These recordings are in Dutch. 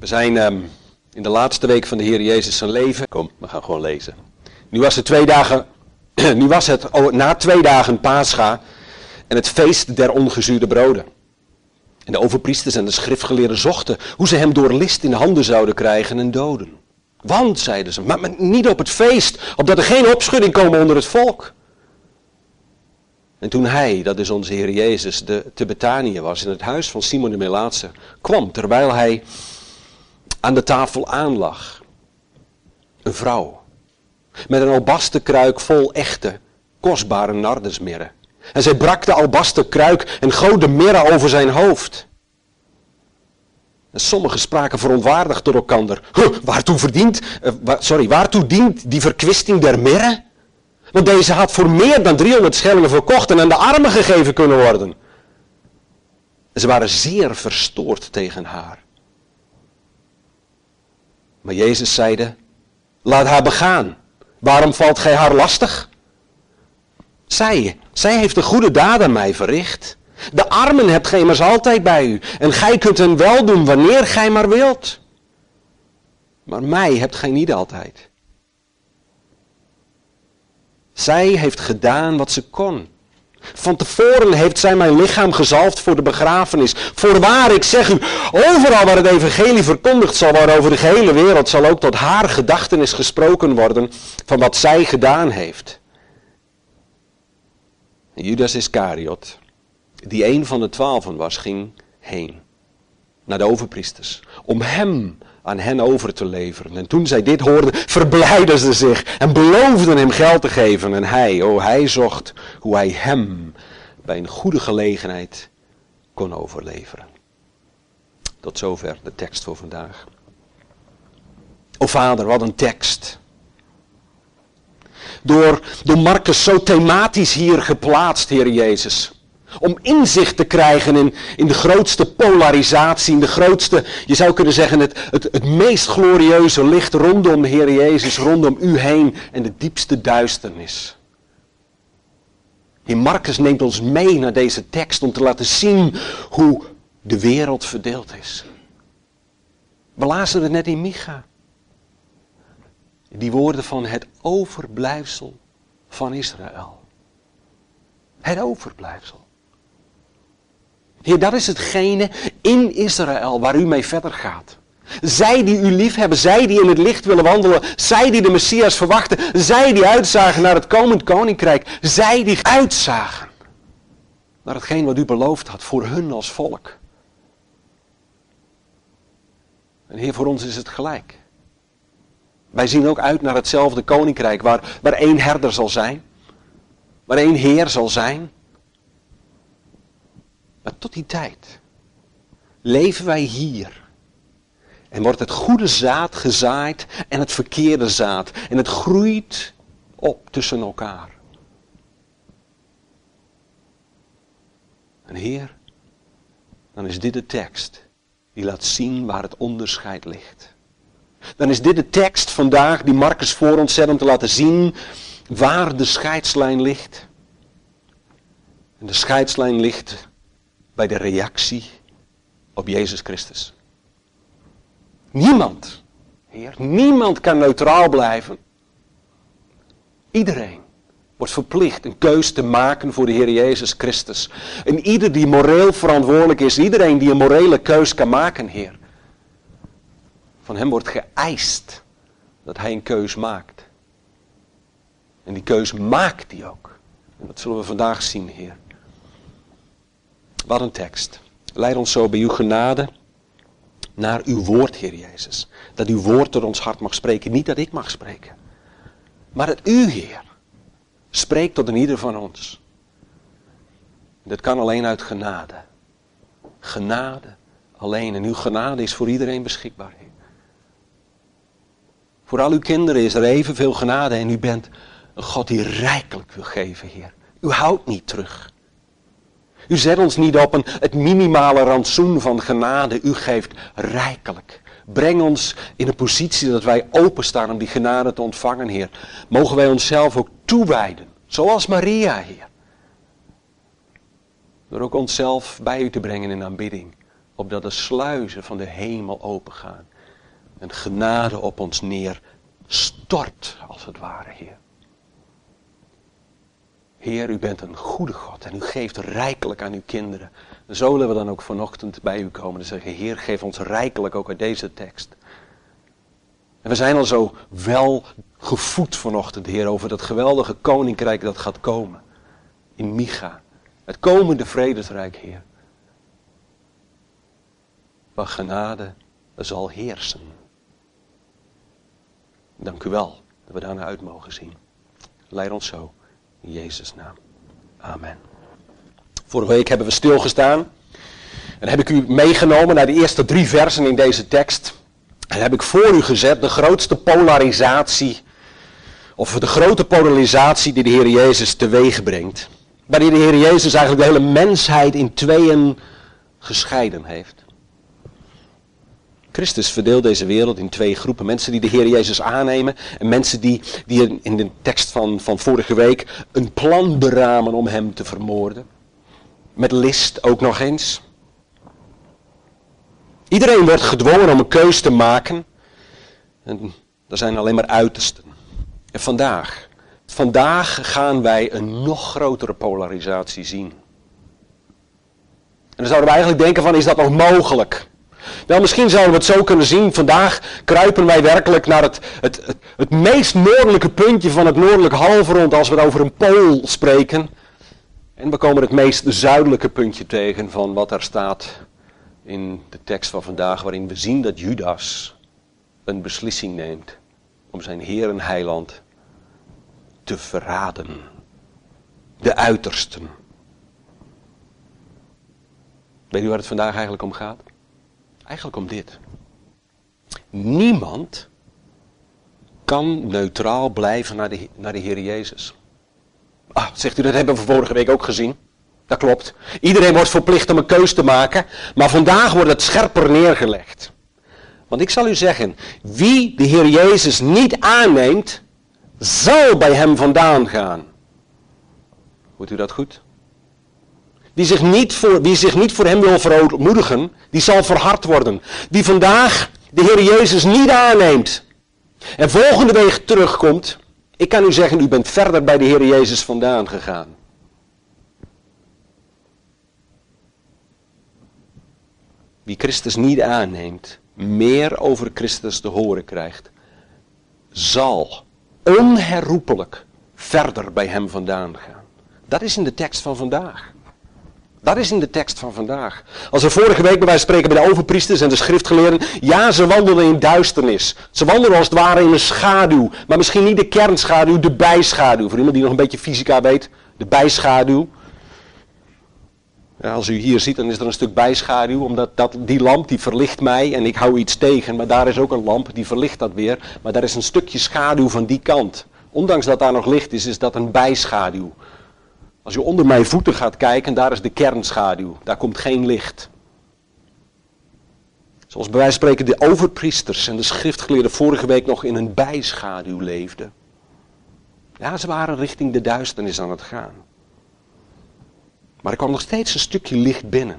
We zijn in de laatste week van de Heer Jezus zijn leven. Kom, we gaan gewoon lezen. Nu was het na 2 dagen Pascha en het feest der ongezuurde broden. En de overpriesters en de schriftgeleerden zochten hoe ze hem door list in de handen zouden krijgen en doden. Want, zeiden ze, maar niet op het feest, opdat er geen opschudding komen onder het volk. En toen hij, dat is onze Heer Jezus, te Betanië was, in het huis van Simon de Melaatse, kwam terwijl hij aan de tafel aanlag. Een vrouw, met een albasterkruik vol echte, kostbare nardesmirre. En zij brak de albasterkruik en goot de mirre over zijn hoofd. En sommigen spraken verontwaardigd door elkander. Waartoe dient die verkwisting der mirre? Want deze had voor meer dan 300 schellingen verkocht en aan de armen gegeven kunnen worden. Ze waren zeer verstoord tegen haar. Maar Jezus zeide, laat haar begaan. Waarom valt gij haar lastig? Zij heeft de goede daad aan mij verricht. De armen hebt gij immers altijd bij u. En gij kunt hen wel doen wanneer gij maar wilt. Maar mij hebt gij niet altijd. Zij heeft gedaan wat ze kon. Van tevoren heeft zij mijn lichaam gezalfd voor de begrafenis. Voorwaar, ik zeg u, overal waar het evangelie verkondigd zal worden over de gehele wereld, zal ook tot haar gedachtenis gesproken worden van wat zij gedaan heeft. En Judas Iscariot, die een van de 12 was, ging heen naar de overpriesters om hem aan hen over te leveren. En toen zij dit hoorden, verblijden ze zich en beloofden hem geld te geven. En hij zocht hoe hij hem bij een goede gelegenheid kon overleveren. Tot zover de tekst voor vandaag. O Vader, wat een tekst. Door Marcus zo thematisch hier geplaatst, Heer Jezus. Om inzicht te krijgen in de grootste polarisatie, in de grootste, je zou kunnen zeggen, het meest glorieuze licht rondom de Heer Jezus, rondom u heen en de diepste duisternis. Heer Marcus neemt ons mee naar deze tekst om te laten zien hoe de wereld verdeeld is. We lazen het net in Micha. Die woorden van het overblijfsel van Israël. Het overblijfsel. Heer, dat is hetgene in Israël waar u mee verder gaat. Zij die u lief hebben, zij die in het licht willen wandelen, zij die de Messias verwachten, zij die uitzagen naar het komend koninkrijk, zij die uitzagen naar hetgeen wat u beloofd had voor hun als volk. En Heer, voor ons is het gelijk. Wij zien ook uit naar hetzelfde koninkrijk waar 1 herder zal zijn, waar 1 Heer zal zijn. Maar tot die tijd leven wij hier. En wordt het goede zaad gezaaid en het verkeerde zaad. En het groeit op tussen elkaar. En Heer, dan is dit de tekst die laat zien waar het onderscheid ligt. Dan is dit de tekst vandaag die Marcus voor ons zet om te laten zien waar de scheidslijn ligt. En de scheidslijn ligt bij de reactie op Jezus Christus. Niemand, Heer, niemand kan neutraal blijven. Iedereen wordt verplicht een keus te maken voor de Heer Jezus Christus. En ieder die moreel verantwoordelijk is, iedereen die een morele keus kan maken, Heer. Van hem wordt geëist dat hij een keus maakt. En die keus maakt hij ook. En dat zullen we vandaag zien, Heer. Wat een tekst. Leid ons zo bij uw genade naar uw woord, Heer Jezus. Dat uw woord door ons hart mag spreken. Niet dat ik mag spreken. Maar dat u, Heer, spreekt tot een ieder van ons. Dat kan alleen uit genade. Genade alleen. En uw genade is voor iedereen beschikbaar, Heer. Voor al uw kinderen is er evenveel genade. En u bent een God die rijkelijk wil geven, Heer. U houdt niet terug. U zet ons niet op het minimale rantsoen van genade. U geeft rijkelijk. Breng ons in een positie dat wij openstaan om die genade te ontvangen, Heer. Mogen wij onszelf ook toewijden. Zoals Maria, Heer. Door ook onszelf bij u te brengen in aanbidding. Opdat de sluizen van de hemel opengaan. en genade op ons neer stort, als het ware, Heer. Heer, u bent een goede God en u geeft rijkelijk aan uw kinderen. En zo willen we dan ook vanochtend bij u komen en zeggen, Heer, geef ons rijkelijk ook uit deze tekst. En we zijn al zo wel gevoed vanochtend, Heer, over dat geweldige koninkrijk dat gaat komen. In Micha. Het komende vredesrijk, Heer. Waar genade zal heersen. Dank u wel dat we daarnaar uit mogen zien. Leid ons zo. In Jezus' naam. Amen. Vorige week hebben we stilgestaan. En heb ik u meegenomen naar de eerste 3 versen in deze tekst. En heb ik voor u gezet de grootste polarisatie. Of de grote polarisatie die de Heer Jezus teweeg brengt. Waarin de Heer Jezus eigenlijk de hele mensheid in tweeën gescheiden heeft. Christus verdeelt deze wereld in 2 groepen. Mensen die de Heer Jezus aannemen. En mensen die in de tekst van vorige week een plan beramen om hem te vermoorden. Met list ook nog eens. Iedereen wordt gedwongen om een keus te maken. En er zijn alleen maar uitersten. En vandaag gaan wij een nog grotere polarisatie zien. En dan zouden we eigenlijk denken van, is dat nog mogelijk? Wel, misschien zouden we het zo kunnen zien. Vandaag kruipen wij werkelijk naar het meest noordelijke puntje van het noordelijke halfrond als we over een pool spreken. En we komen het meest zuidelijke puntje tegen van wat er staat in de tekst van vandaag, waarin we zien dat Judas een beslissing neemt om zijn Heer en Heiland te verraden. De uitersten. Weet u waar het vandaag eigenlijk om gaat? Eigenlijk om dit. Niemand kan neutraal blijven naar de Heer Jezus. Ah, zegt u, dat hebben we vorige week ook gezien. Dat klopt. Iedereen wordt verplicht om een keus te maken, maar vandaag wordt het scherper neergelegd. Want ik zal u zeggen, wie de Heer Jezus niet aanneemt, zal bij hem vandaan gaan. Hoort u dat goed? Wie zich niet voor hem wil verootmoedigen, die zal verhard worden. Wie vandaag de Heer Jezus niet aanneemt en volgende week terugkomt, ik kan u zeggen, u bent verder bij de Heer Jezus vandaan gegaan. Wie Christus niet aanneemt, meer over Christus te horen krijgt, zal onherroepelijk verder bij hem vandaan gaan. Dat is in de tekst van vandaag. Dat is in de tekst van vandaag. Als we vorige week bij wijze van spreken bij de overpriesters en de schriftgeleerden, ja, ze wandelden in duisternis. Ze wandelden als het ware in een schaduw, maar misschien niet de kernschaduw, de bijschaduw. Voor iemand die nog een beetje fysica weet, de bijschaduw. Ja, als u hier ziet, dan is er een stuk bijschaduw, omdat die lamp die verlicht mij en ik hou iets tegen, maar daar is ook een lamp die verlicht dat weer, maar daar is een stukje schaduw van die kant. Ondanks dat daar nog licht is, is dat een bijschaduw. Als u onder mijn voeten gaat kijken, daar is de kernschaduw. Daar komt geen licht. Zoals bij wijze van spreken de overpriesters en de schriftgeleerden vorige week nog in een bijschaduw leefden. Ja, ze waren richting de duisternis aan het gaan. Maar er kwam nog steeds een stukje licht binnen.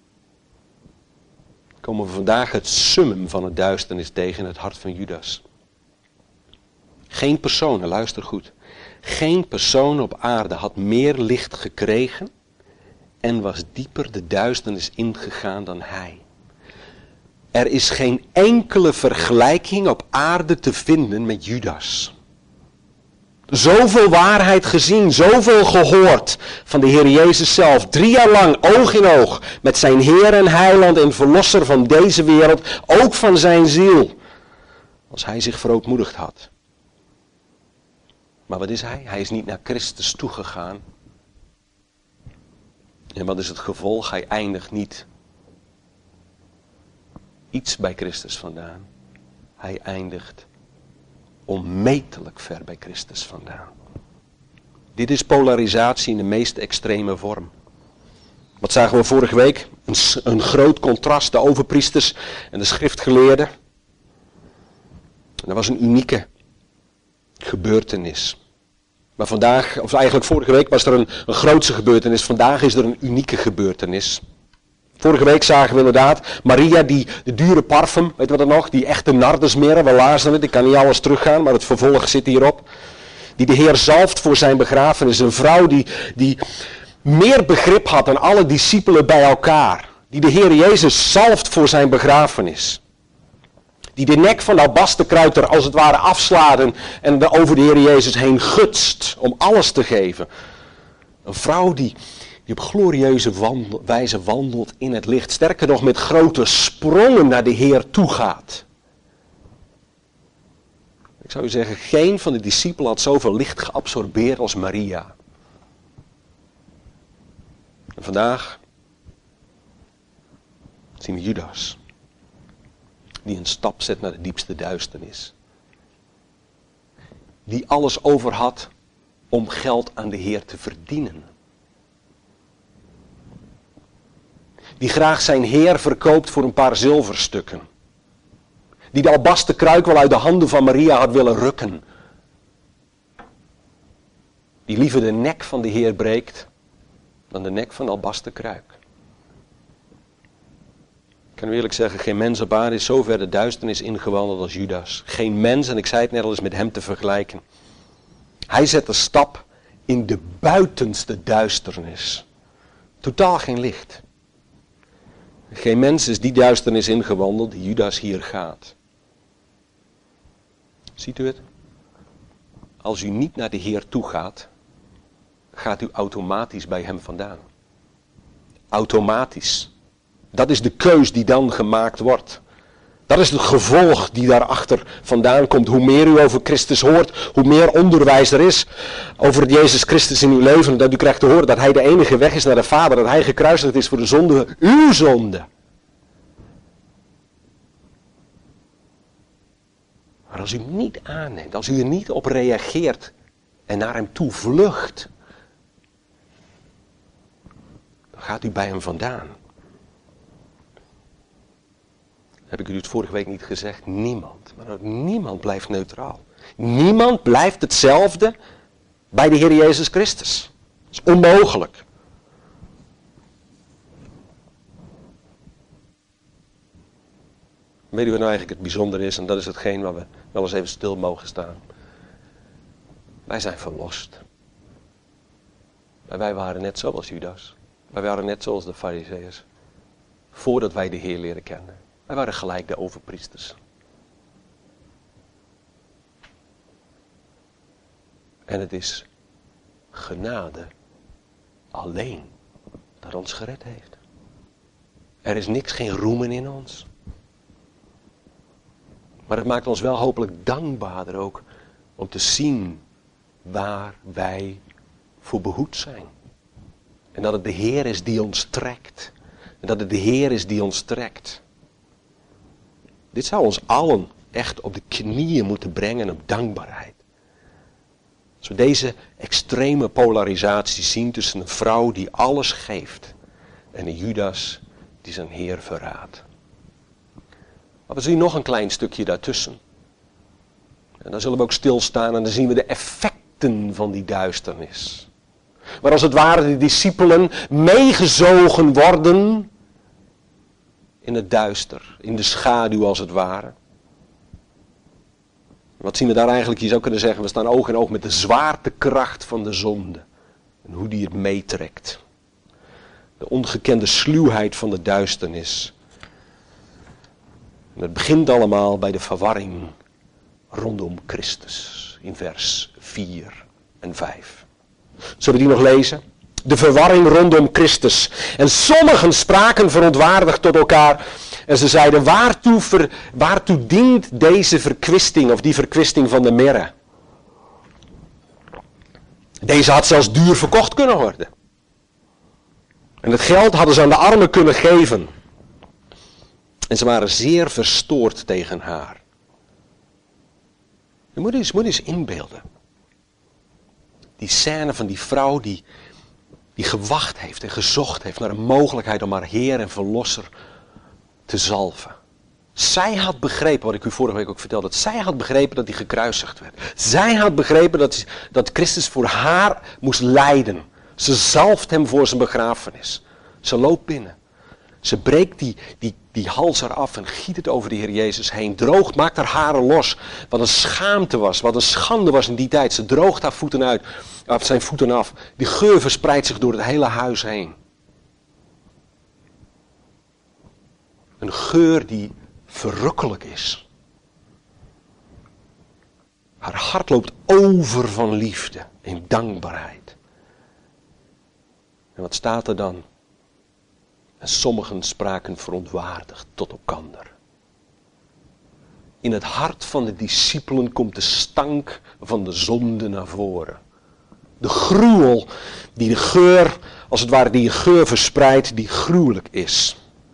Komen we vandaag het summum van het duisternis tegen in het hart van Judas. Geen persoon, luister goed. Geen persoon op aarde had meer licht gekregen en was dieper de duisternis ingegaan dan hij. Er is geen enkele vergelijking op aarde te vinden met Judas. Zoveel waarheid gezien, zoveel gehoord van de Heer Jezus zelf. 3 jaar lang, oog in oog, met zijn Heer en Heiland en Verlosser van deze wereld, ook van zijn ziel. Als hij zich verootmoedigd had. Maar wat is hij? Hij is niet naar Christus toegegaan. En wat is het gevolg? Hij eindigt niet iets bij Christus vandaan. Hij eindigt onmetelijk ver bij Christus vandaan. Dit is polarisatie in de meest extreme vorm. Wat zagen we vorige week? Een groot contrast, de overpriesters en de schriftgeleerden. En dat was een unieke gebeurtenis. Maar vandaag, of eigenlijk vorige week was er een grootse gebeurtenis. Vandaag is er een unieke gebeurtenis. Vorige week zagen we inderdaad Maria die de dure parfum, weet je wat er nog? Die echte nardusmirre, we lazen het, ik kan niet alles teruggaan, maar het vervolg zit hierop. Die de Heer zalft voor zijn begrafenis. Een vrouw die meer begrip had dan alle discipelen bij elkaar. Die de Heer Jezus zalft voor zijn begrafenis. Die de nek van de albasterkruid als het ware afslaat en over de Heer Jezus heen gutst om alles te geven. Een vrouw die op glorieuze wijze wandelt in het licht. Sterker nog, met grote sprongen naar de Heer toe gaat. Ik zou u zeggen, geen van de discipelen had zoveel licht geabsorbeerd als Maria. En vandaag zien we Judas. Die een stap zet naar de diepste duisternis. Die alles over had om geld aan de Heer te verdienen. Die graag zijn Heer verkoopt voor een paar zilverstukken. Die de albasterkruik wel uit de handen van Maria had willen rukken. Die liever de nek van de Heer breekt dan de nek van de albasterkruik. Ik kan u eerlijk zeggen, geen mens op aarde is zo ver de duisternis ingewandeld als Judas. Geen mens, en ik zei het net al, is met hem te vergelijken. Hij zet een stap in de buitenste duisternis. Totaal geen licht. Geen mens is die duisternis ingewandeld die Judas hier gaat. Ziet u het? Als u niet naar de Heer toe gaat, gaat u automatisch bij hem vandaan. Automatisch. Dat is de keus die dan gemaakt wordt. Dat is het gevolg die daarachter vandaan komt. Hoe meer u over Christus hoort, hoe meer onderwijs er is over Jezus Christus in uw leven. Dat u krijgt te horen dat hij de enige weg is naar de Vader. Dat hij gekruisigd is voor de zonde, uw zonde. Maar als u niet aanneemt, als u er niet op reageert en naar hem toe vlucht, dan gaat u bij hem vandaan. Heb ik u het vorige week niet gezegd? Niemand. Maar ook niemand blijft neutraal. Niemand blijft hetzelfde bij de Heer Jezus Christus. Dat is onmogelijk. Weet u wat nou eigenlijk het bijzonder is? En dat is hetgeen waar we wel eens even stil mogen staan. Wij zijn verlost. Maar wij waren net zoals Judas. Wij waren net zoals de Farizeeërs. Voordat wij de Heer leren kennen. Wij waren gelijk de overpriesters. En het is genade alleen dat ons gered heeft. Er is niks, geen roemen in ons. Maar het maakt ons wel hopelijk dankbaarder ook om te zien waar wij voor behoed zijn. En dat het de Heer is die ons trekt. En dat het de Heer is die ons trekt. Dit zou ons allen echt op de knieën moeten brengen op dankbaarheid. Als we deze extreme polarisatie zien tussen een vrouw die alles geeft en een Judas die zijn Heer verraadt. Maar we zien nog een klein stukje daartussen. En dan zullen we ook stilstaan en dan zien we de effecten van die duisternis. Maar als het ware de discipelen meegezogen worden in het duister, in de schaduw als het ware. Wat zien we daar eigenlijk? Je zou kunnen zeggen, we staan oog in oog met de zwaartekracht van de zonde. En hoe die het meetrekt. De ongekende sluwheid van de duisternis. En het begint allemaal bij de verwarring rondom Christus. In vers 4 en 5. Zullen we die nog lezen? De verwarring rondom Christus. En sommigen spraken verontwaardigd tot elkaar. En ze zeiden, waartoe dient deze verkwisting of die verkwisting van de mirre? Deze had zelfs duur verkocht kunnen worden. En het geld hadden ze aan de armen kunnen geven. En ze waren zeer verstoord tegen haar. Je moet eens inbeelden. Die scène van die vrouw die gewacht heeft en gezocht heeft naar een mogelijkheid om haar Heer en Verlosser te zalven. Zij had begrepen, wat ik u vorige week ook vertelde, dat zij had begrepen dat hij gekruisigd werd. Zij had begrepen dat Christus voor haar moest lijden. Ze zalft hem voor zijn begrafenis. Ze loopt binnen. Ze breekt die hals eraf en giet het over de Heer Jezus heen. Droogt, maakt haar haren los. Wat een schaamte was, wat een schande was in die tijd. Ze droogt haar voeten uit, zijn voeten af. Die geur verspreidt zich door het hele huis heen. Een geur die verrukkelijk is. Haar hart loopt over van liefde en dankbaarheid. En wat staat er dan? En sommigen spraken verontwaardigd tot elkander. In het hart van de discipelen komt de stank van de zonde naar voren. De gruwel die de geur, als het ware die een geur verspreidt, die gruwelijk is.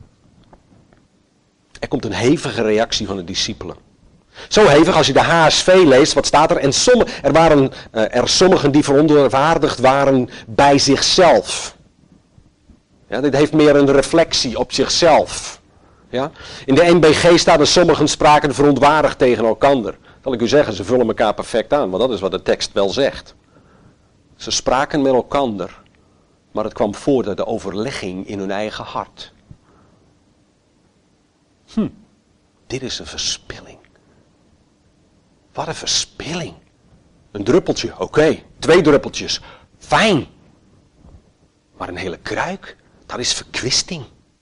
Er komt een hevige reactie van de discipelen. Zo hevig als je de HSV leest, wat staat er? En er waren er sommigen die verontwaardigd waren bij zichzelf. Ja, dit heeft meer een reflectie op zichzelf. Ja? In de NBG staat er sommigen spraken verontwaardigd tegen elkander. Zal ik u zeggen, ze vullen elkaar perfect aan, want dat is wat de tekst wel zegt. Ze spraken met elkander, maar het kwam voort uit de overlegging in hun eigen hart. Dit is een verspilling. Wat een verspilling. Een druppeltje, oké. 2 druppeltjes, fijn. Maar een hele kruik, dat is verkwisting.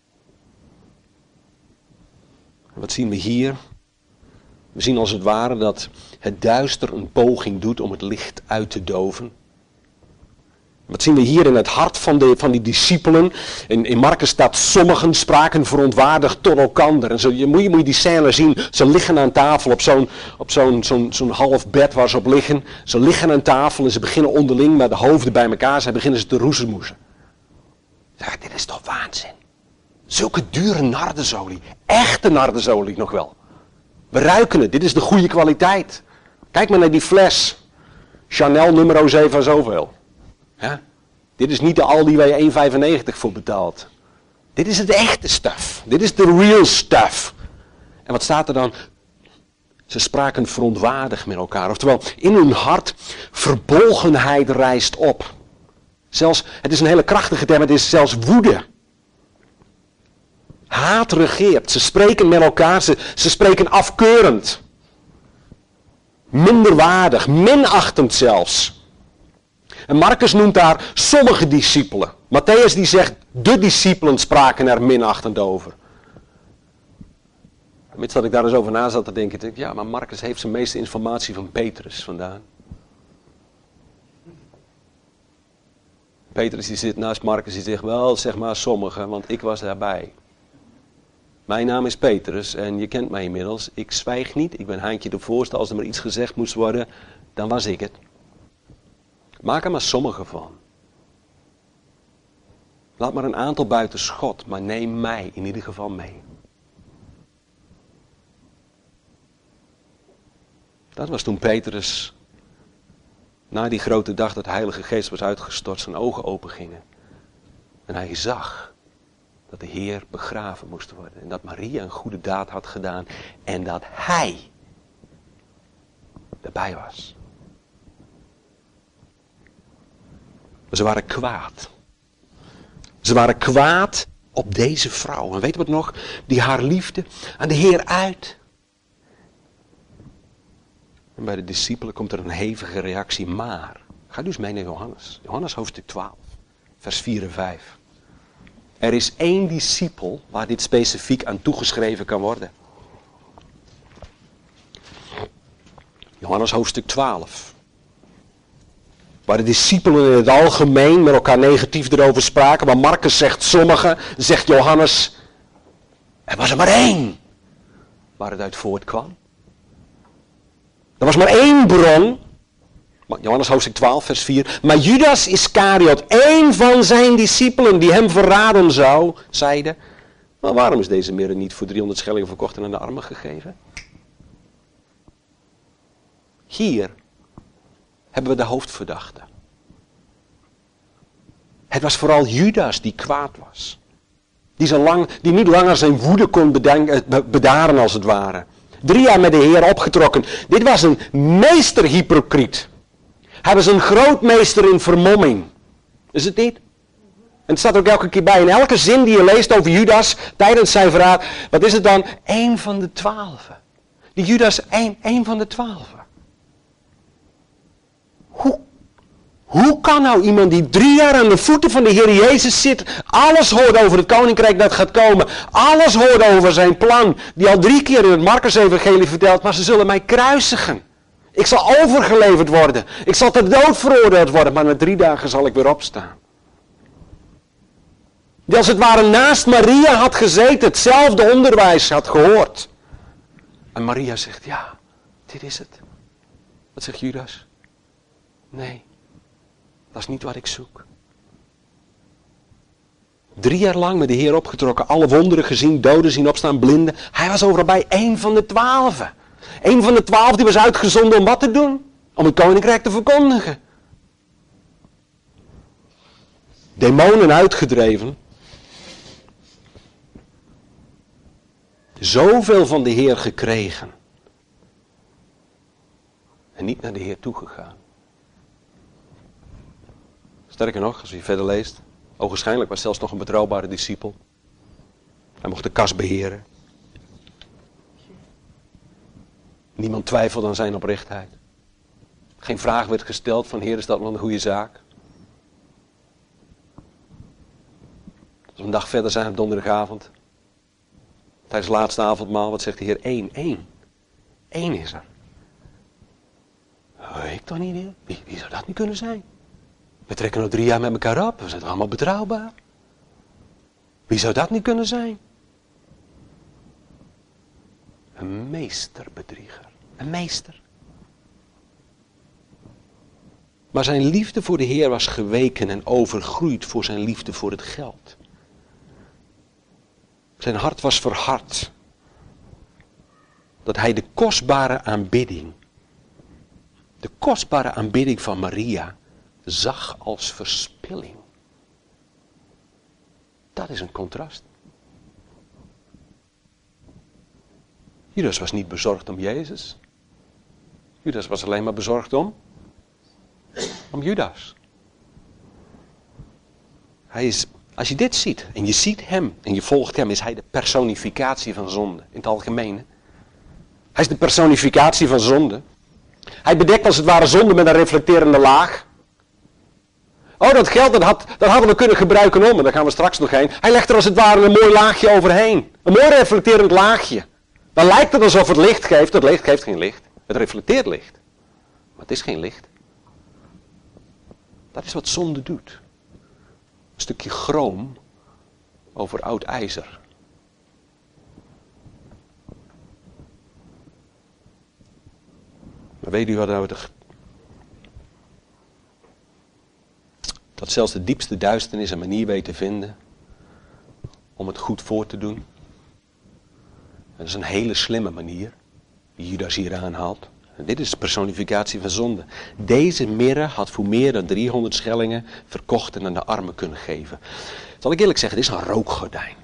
En wat zien we hier? We zien als het ware dat het duister een poging doet om het licht uit te doven. Wat zien we hier in het hart van die discipelen? In Marcus staat, sommigen spraken verontwaardigd tot elkander. En zo, moet je die scène zien. Ze liggen aan tafel op zo'n half bed waar ze op liggen. Ze liggen aan tafel en ze beginnen onderling met de hoofden bij elkaar. Ze beginnen ze te roezemoezen. Ja, dit is toch waanzin. Zulke dure nardesolie. Echte nardesolie nog wel. We ruiken het. Dit is de goede kwaliteit. Kijk maar naar die fles. Chanel nummer 7 en zoveel. Ja? Dit is niet de Aldi waar je 1,95 voor betaalt. Dit is het echte stuff. Dit is de real stuff. En wat staat er dan? Ze spraken verontwaardigd met elkaar. Oftewel, in hun hart verbolgenheid rijst op. Zelfs, het is een hele krachtige term, het is zelfs woede. Haat regeert. Ze spreken met elkaar, ze spreken afkeurend. Minderwaardig, minachtend zelfs. En Marcus noemt daar sommige discipelen. Matthäus die zegt, de discipelen spraken er minachtend over. Mits dat ik daar eens over na zat te denken, denk ik, ja, maar Marcus heeft zijn meeste informatie van Petrus vandaan. Petrus die zit naast Marcus, die zegt, wel, zeg maar sommigen, want ik was daarbij. Mijn naam is Petrus en je kent mij inmiddels. Ik zwijg niet, ik ben Haantje de Voorste. Als er maar iets gezegd moest worden, dan was ik het. Maak er maar sommigen van. Laat maar een aantal buiten schot, maar neem mij in ieder geval mee. Dat was toen Petrus, na die grote dag dat de Heilige Geest was uitgestort, zijn ogen open gingen. En hij zag dat de Heer begraven moest worden. En dat Maria een goede daad had gedaan. En dat hij erbij was. Ze waren kwaad. Ze waren kwaad op deze vrouw. En weet je wat nog? Die haar liefde aan de Heer uit. En bij de discipelen komt er een hevige reactie. Maar, ga dus mee naar Johannes. Johannes hoofdstuk 12, vers 4 en 5. Er is 1 discipel waar dit specifiek aan toegeschreven kan worden. Johannes hoofdstuk 12. Waar de discipelen in het algemeen met elkaar negatief erover spraken. Maar Marcus zegt sommigen, zegt Johannes. Er was er maar 1 waar het uit voortkwam. Er was maar 1 bron. Johannes hoofdstuk 12 vers 4. Maar Judas Iscariot, 1 van zijn discipelen die hem verraden zou, zeide. Maar waarom is deze mirre niet voor 300 schellingen verkocht en aan de armen gegeven? Hier hebben we de hoofdverdachte. Het was vooral Judas die kwaad was. Die niet langer zijn woede kon bedaren als het ware. 3 jaar met de Heer opgetrokken. Dit was een meesterhypocriet. Hij was een grootmeester in vermomming. Is het niet? En het staat ook elke keer bij. In elke zin die je leest over Judas tijdens zijn verraad. Wat is het dan? 1 van de 12. Die Judas 1 van de 12. Hoe kan nou iemand die 3 jaar aan de voeten van de Heer Jezus zit, alles hoort over het koninkrijk dat gaat komen, alles hoort over zijn plan, die al 3 keer in het Marcus-evangelie vertelt, maar ze zullen mij kruisigen. Ik zal overgeleverd worden. Ik zal ter dood veroordeeld worden, maar na 3 dagen zal ik weer opstaan. Die als het ware naast Maria had gezeten, hetzelfde onderwijs had gehoord. En Maria zegt, ja, dit is het. Wat zegt Judas? Nee, dat is niet wat ik zoek. 3 jaar lang met de Heer opgetrokken, alle wonderen gezien, doden zien opstaan, blinden. Hij was overal bij 1 van de 12. 1 van de 12 die was uitgezonden om wat te doen? Om het koninkrijk te verkondigen. Demonen uitgedreven. Zoveel van de Heer gekregen. En niet naar de Heer toegegaan. Sterker nog, als je verder leest. Ogenschijnlijk was zelfs nog een betrouwbare discipel. Hij mocht de kas beheren. Niemand twijfelde aan zijn oprechtheid. Geen vraag werd gesteld van Heer, is dat wel een goede zaak? Als we een dag verder zijn op donderdagavond. Tijdens het laatste avondmaal, wat zegt de Heer? 1. 1 is er. Ik toch niet, Heer? Wie zou dat niet kunnen zijn? We trekken nog 3 jaar met elkaar op. We zijn toch allemaal betrouwbaar? Wie zou dat niet kunnen zijn? Een meesterbedrieger. Een meester. Maar zijn liefde voor de Heer was geweken en overgroeid voor zijn liefde voor het geld. Zijn hart was verhard. Dat hij de kostbare aanbidding van Maria zag als verspilling. Dat is een contrast. Judas was niet bezorgd om Jezus. Judas was alleen maar bezorgd om Judas. Hij is, als je dit ziet en je ziet hem en je volgt hem, is hij de personificatie van zonde in het algemeen. Hij is de personificatie van zonde. Hij bedekt als het ware zonde met een reflecterende laag. Oh, dat geld, dat hadden we kunnen gebruiken om, en daar gaan we straks nog heen. Hij legt er als het ware een mooi laagje overheen. Een mooi reflecterend laagje. Dan lijkt het alsof het licht geeft. Het licht geeft geen licht. Het reflecteert licht. Maar het is geen licht. Dat is wat zonde doet. Een stukje chroom over oud ijzer. Maar weet u wat nou dat zelfs de diepste duisternis een manier weet te vinden om het goed voor te doen. Dat is een hele slimme manier die Judas hier aanhaalt. En dit is de personificatie van zonde. Deze mirre had voor meer dan 300 schellingen verkocht en aan de armen kunnen geven. Zal ik eerlijk zeggen, dit is een rookgordijn.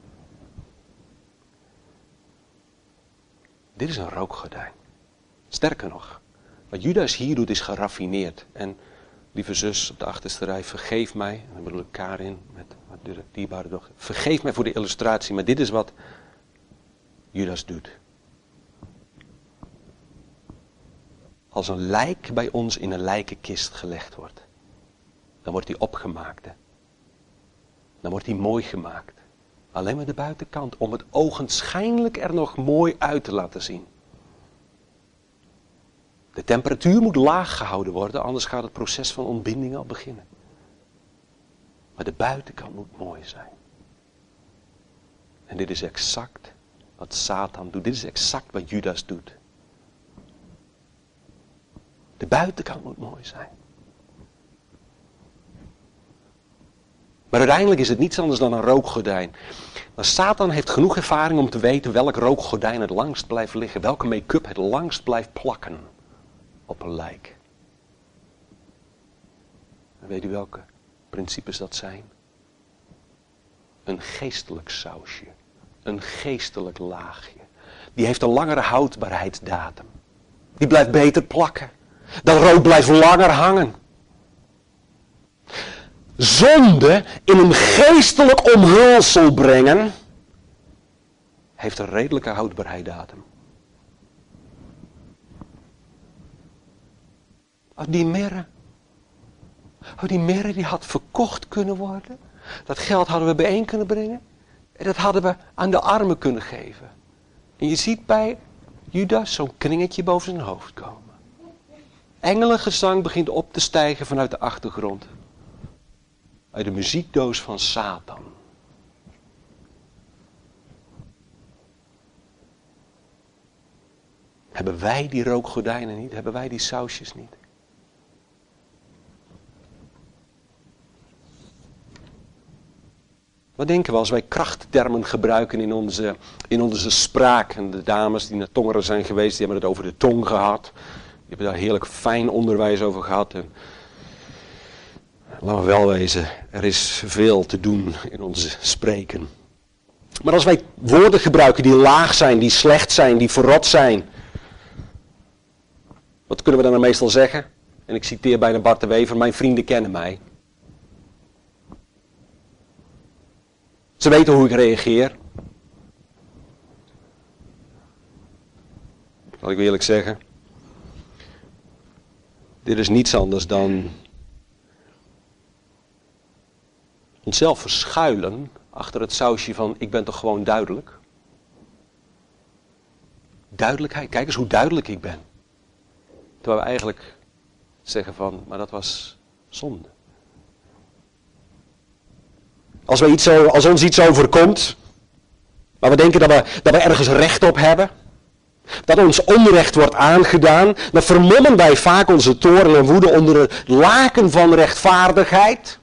Dit is een rookgordijn. Sterker nog, wat Judas hier doet is geraffineerd. En lieve zus op de achterste rij, vergeef mij. En dan bedoel ik Karin met de dierbare dochter. Vergeef mij voor de illustratie, maar dit is wat Judas doet. Als een lijk bij ons in een lijkenkist gelegd wordt, dan wordt die opgemaakt. Dan wordt die mooi gemaakt. Alleen maar de buitenkant, om het ogenschijnlijk er nog mooi uit te laten zien. De temperatuur moet laag gehouden worden, anders gaat het proces van ontbinding al beginnen. Maar de buitenkant moet mooi zijn. En dit is exact wat Satan doet. Dit is exact wat Judas doet. De buitenkant moet mooi zijn. Maar uiteindelijk is het niets anders dan een rookgordijn. Maar Satan heeft genoeg ervaring om te weten welk rookgordijn het langst blijft liggen. Welke make-up het langst blijft plakken op een lijk. En weet u welke principes dat zijn? Een geestelijk sausje. Een geestelijk laagje. Die heeft een langere houdbaarheidsdatum. Die blijft beter plakken. Dat rook blijft langer hangen. zonde in een geestelijk omhulsel brengen, heeft een redelijke houdbaarheidsdatum. Die mirre die had verkocht kunnen worden. Dat geld hadden we bijeen kunnen brengen. En dat hadden we aan de armen kunnen geven. En je ziet bij Judas zo'n kringetje boven zijn hoofd komen. Engelengezang begint op te stijgen vanuit de achtergrond. Uit de muziekdoos van Satan. Hebben wij die rookgordijnen niet? Hebben wij die sausjes niet? Wat denken we als wij krachttermen gebruiken in onze spraak? En de dames die naar tongeren zijn geweest, die hebben het over de tong gehad. Die hebben daar heerlijk fijn onderwijs over gehad. En laten we wel wezen, er is veel te doen in onze spreken. Maar als wij woorden gebruiken die laag zijn, die slecht zijn, die verrot zijn. Wat kunnen we dan meestal zeggen? En ik citeer bijna Bart de Wever, mijn vrienden kennen mij. Ze weten hoe ik reageer. Zal ik eerlijk zeggen. Dit is niets anders dan onszelf verschuilen achter het sausje van ik ben toch gewoon duidelijk. Duidelijkheid, kijk eens hoe duidelijk ik ben. Terwijl we eigenlijk zeggen van, maar dat was zonde. Als ons iets overkomt, maar we denken dat we ergens recht op hebben, dat ons onrecht wordt aangedaan, dan vermommen wij vaak onze toorn en woede onder het laken van rechtvaardigheid.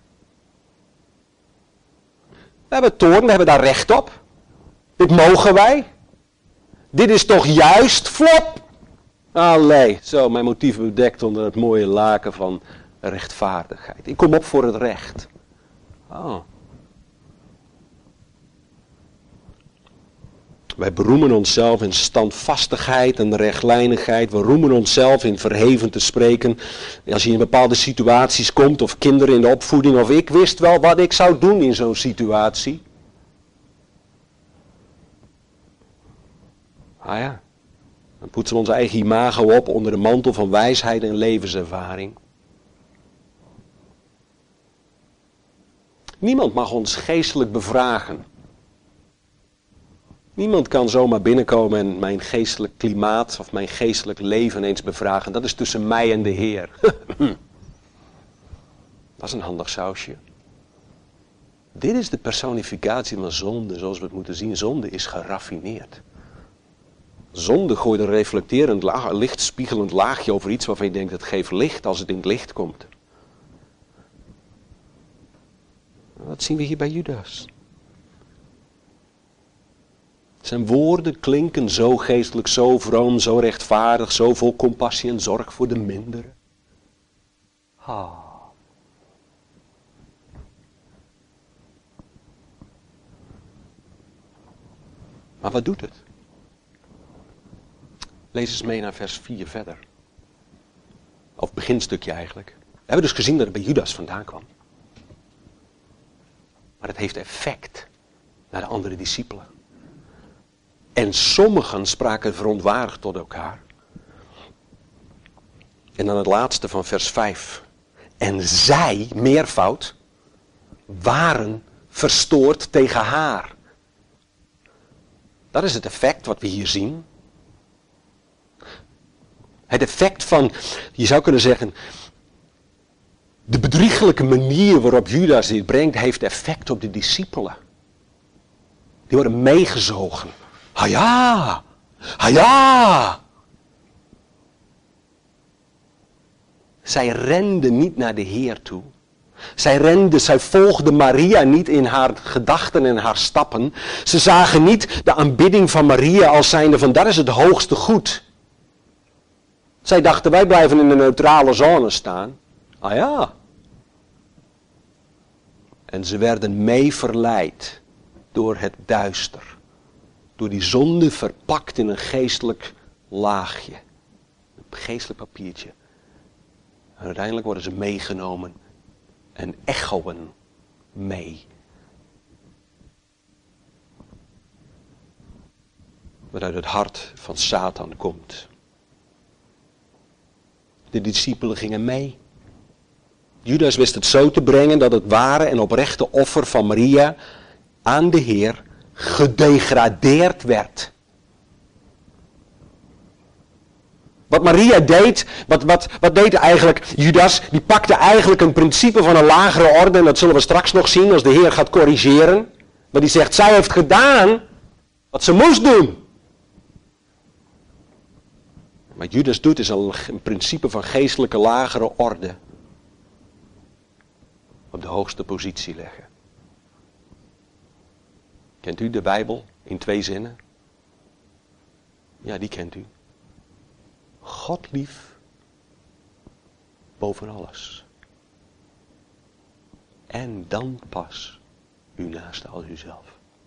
We hebben toorn, we hebben daar recht op. Dit mogen wij. Dit is toch juist, flop. Allee, zo, mijn motief bedekt onder het mooie laken van rechtvaardigheid. Ik kom op voor het recht. Oh. Wij beroemen onszelf in standvastigheid en rechtlijnigheid. We roemen onszelf in verheven te spreken. Als je in bepaalde situaties komt, of kinderen in de opvoeding, of ik wist wel wat ik zou doen in zo'n situatie. Ah ja, dan poetsen we onze eigen imago op onder de mantel van wijsheid en levenservaring. Niemand mag ons geestelijk bevragen. Niemand kan zomaar binnenkomen en mijn geestelijk klimaat of mijn geestelijk leven eens bevragen. Dat is tussen mij en de Heer. Dat is een handig sausje. Dit is de personificatie van zonde zoals we het moeten zien. Zonde is geraffineerd. Zonde gooit een reflecterend, lichtspiegelend laagje over iets waarvan je denkt het geeft licht als het in het licht komt. Wat zien we hier bij Judas? Zijn woorden klinken zo geestelijk, zo vroom, zo rechtvaardig, zo vol compassie en zorg voor de minderen. Maar wat doet het? Lees eens mee naar vers 4 verder. Of beginstukje eigenlijk. We hebben dus gezien dat het bij Judas vandaan kwam. Maar het heeft effect naar de andere discipelen. En sommigen spraken verontwaardigd tot elkaar. En dan het laatste van vers 5. En zij, meervoud, waren verstoord tegen haar. Dat is het effect wat we hier zien. Het effect van, je zou kunnen zeggen, de bedriegelijke manier waarop Judas dit brengt, heeft effect op de discipelen. Die worden meegezogen. Ja, ja. Zij renden niet naar de Heer toe. Zij volgden Maria niet in haar gedachten en haar stappen. Ze zagen niet de aanbidding van Maria als zijnde van dat is het hoogste goed. Zij dachten wij blijven in de neutrale zone staan. Ah ja. En ze werden mee verleid door het duister. Door die zonde verpakt in een geestelijk laagje. Een geestelijk papiertje. En uiteindelijk worden ze meegenomen en echoen mee. Wat uit het hart van Satan komt. De discipelen gingen mee. Judas wist het zo te brengen dat het ware en oprechte offer van Maria aan de Heer gedegradeerd werd. Wat Maria deed, wat deed eigenlijk Judas? Die pakte eigenlijk een principe van een lagere orde, en dat zullen we straks nog zien als de Heer gaat corrigeren. Maar die zegt, zij heeft gedaan wat ze moest doen. Wat Judas doet is een principe van geestelijke lagere orde op de hoogste positie leggen. Kent u de Bijbel in 2 zinnen? Ja, die kent u. God lief boven alles. En dan pas uw naaste als uzelf.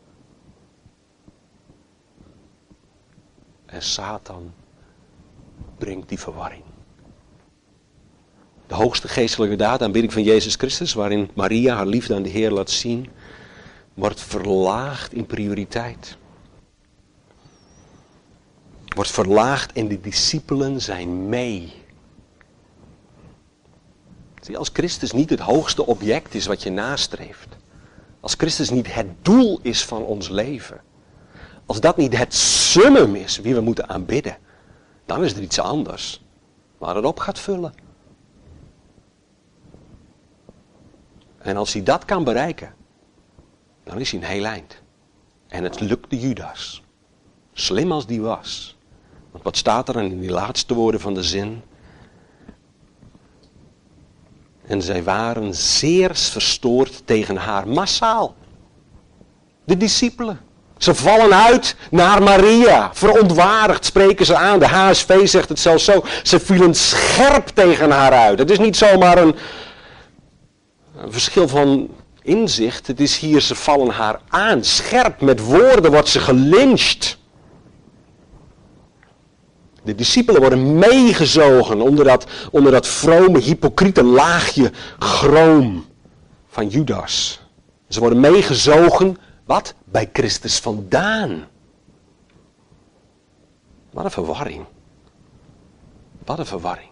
En Satan brengt die verwarring. De hoogste geestelijke daad, aanbidding van Jezus Christus, waarin Maria haar liefde aan de Heer laat zien, wordt verlaagd in prioriteit. Wordt verlaagd en de discipelen zijn mee. Zie, als Christus niet het hoogste object is wat je nastreeft. Als Christus niet het doel is van ons leven. Als dat niet het summum is wie we moeten aanbidden. Dan is er iets anders waar het op gaat vullen. En als hij dat kan bereiken, dan is hij een heel eind. En het lukte Judas. Slim als die was. Want wat staat er in die laatste woorden van de zin? En zij waren zeer verstoord tegen haar, massaal. De discipelen. Ze vallen uit naar Maria. Verontwaardigd spreken ze aan. De HSV zegt het zelfs zo. Ze vielen scherp tegen haar uit. Het is niet zomaar een verschil van inzicht. Het is hier, ze vallen haar aan. Scherp, met woorden wordt ze gelyncht. De discipelen worden meegezogen onder dat vrome, hypocriete laagje chroom van Judas. Ze worden meegezogen, wat? Bij Christus vandaan. Wat een verwarring. Wat een verwarring.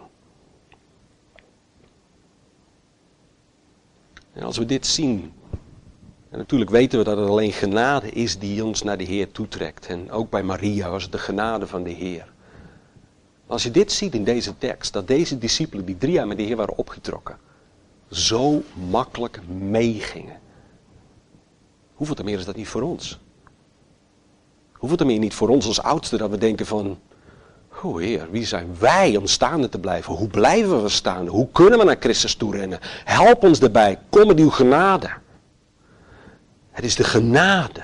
En als we dit zien, en natuurlijk weten we dat het alleen genade is die ons naar de Heer toetrekt. En ook bij Maria was het de genade van de Heer. Als je dit ziet in deze tekst, dat deze discipelen die 3 jaar met de Heer waren opgetrokken, zo makkelijk meegingen. Hoeveel te meer is dat niet voor ons? Hoeveel te meer niet voor ons als oudsten dat we denken van, o Heer, wie zijn wij om staande te blijven? Hoe blijven we staande? Hoe kunnen we naar Christus toe rennen? Help ons daarbij, kom met uw genade. Het is de genade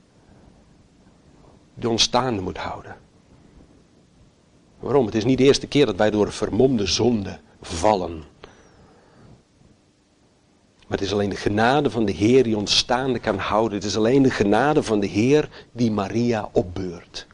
die ons staande moet houden. Waarom? Het is niet de eerste keer dat wij door een vermomde zonde vallen. Maar het is alleen de genade van de Heer die ons staande kan houden. Het is alleen de genade van de Heer die Maria opbeurt.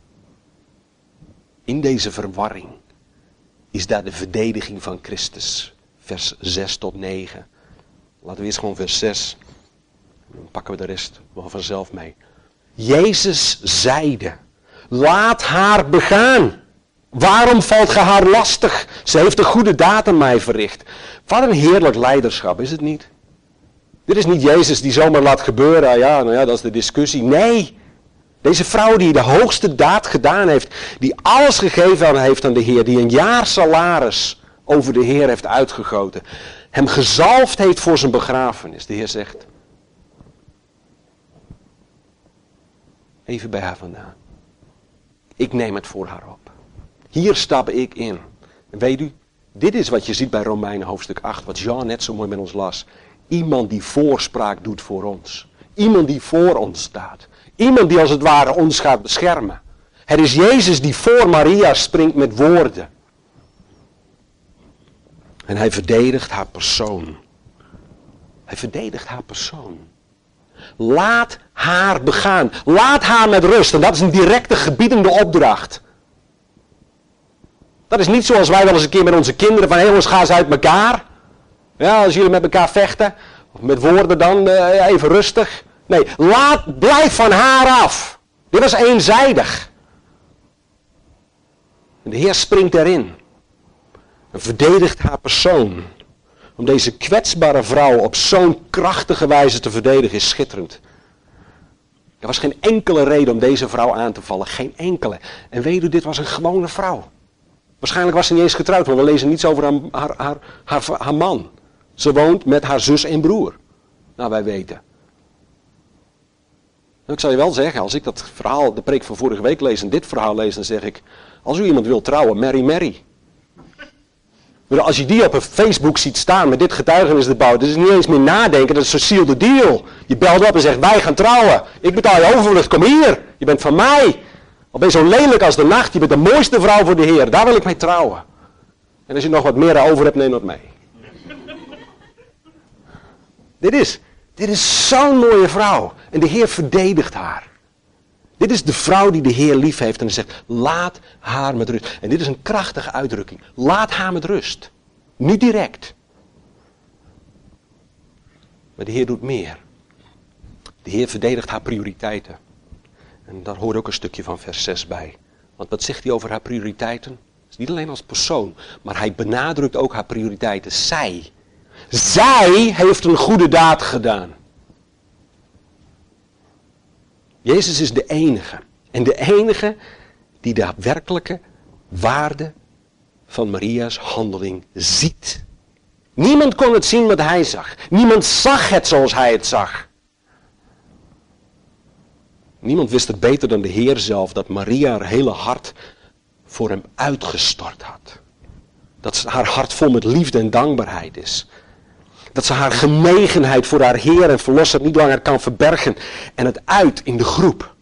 In deze verwarring is daar de verdediging van Christus. Vers 6 tot 9. Laten we eerst gewoon vers 6. Dan pakken we de rest wel vanzelf mee. Jezus zeide, laat haar begaan. Waarom valt ge haar lastig? Ze heeft een goede daad aan mij verricht. Wat een heerlijk leiderschap, is het niet? Dit is niet Jezus die zomaar laat gebeuren. Nou ja, dat is de discussie. Nee, deze vrouw die de hoogste daad gedaan heeft, die alles gegeven heeft aan de Heer, die een jaar salaris over de Heer heeft uitgegoten, hem gezalfd heeft voor zijn begrafenis. De Heer zegt, even bij haar vandaan. Ik neem het voor haar op. Hier stap ik in. En weet u, dit is wat je ziet bij Romeinen hoofdstuk 8, wat Jean net zo mooi met ons las. Iemand die voorspraak doet voor ons. Iemand die voor ons staat. Iemand die als het ware ons gaat beschermen. Het is Jezus die voor Maria springt met woorden. En hij verdedigt haar persoon. Hij verdedigt haar persoon. Laat haar begaan. Laat haar met rust. En dat is een directe gebiedende opdracht. Dat is niet zoals wij wel eens een keer met onze kinderen van, hé jongens, ga eens uit elkaar. Ja, als jullie met elkaar vechten, of met woorden dan, even rustig. Nee, blijf van haar af. Dit was eenzijdig. En de Heer springt erin. En verdedigt haar persoon. Om deze kwetsbare vrouw op zo'n krachtige wijze te verdedigen is schitterend. Er was geen enkele reden om deze vrouw aan te vallen. Geen enkele. En weet u, dit was een gewone vrouw. Waarschijnlijk was ze niet eens getrouwd, want we lezen niets over haar man. Ze woont met haar zus en broer. Nou, wij weten. En ik zal je wel zeggen, als ik dat verhaal, de preek van vorige week lees en dit verhaal lees, dan zeg ik, als u iemand wil trouwen, Mary. Als je die op een Facebook ziet staan met dit getuigenisdebat, dat is niet eens meer nadenken, dat is een seal the deal. Je belt op en zegt, wij gaan trouwen. Ik betaal je overvlucht, kom hier. Je bent van mij. Al ben je zo lelijk als de nacht, je bent de mooiste vrouw voor de Heer. Daar wil ik mee trouwen. En als je nog wat meer over hebt, neem dat mee. Dit is zo'n mooie vrouw. En de Heer verdedigt haar. Dit is de vrouw die de Heer lief heeft en hij zegt, laat haar met rust. En dit is een krachtige uitdrukking. Laat haar met rust. Nu direct. Maar de Heer doet meer. De Heer verdedigt haar prioriteiten. En daar hoort ook een stukje van vers 6 bij. Want wat zegt hij over haar prioriteiten? Het is niet alleen als persoon, maar hij benadrukt ook haar prioriteiten. Zij heeft een goede daad gedaan. Jezus is de enige. En de enige die de werkelijke waarde van Maria's handeling ziet. Niemand kon het zien wat hij zag. Niemand zag het zoals hij het zag. Niemand wist het beter dan de Heer zelf dat Maria haar hele hart voor hem uitgestort had. Dat haar hart vol met liefde en dankbaarheid is. Dat ze haar genegenheid voor haar Heer en Verlosser niet langer kan verbergen en het uit in de groep.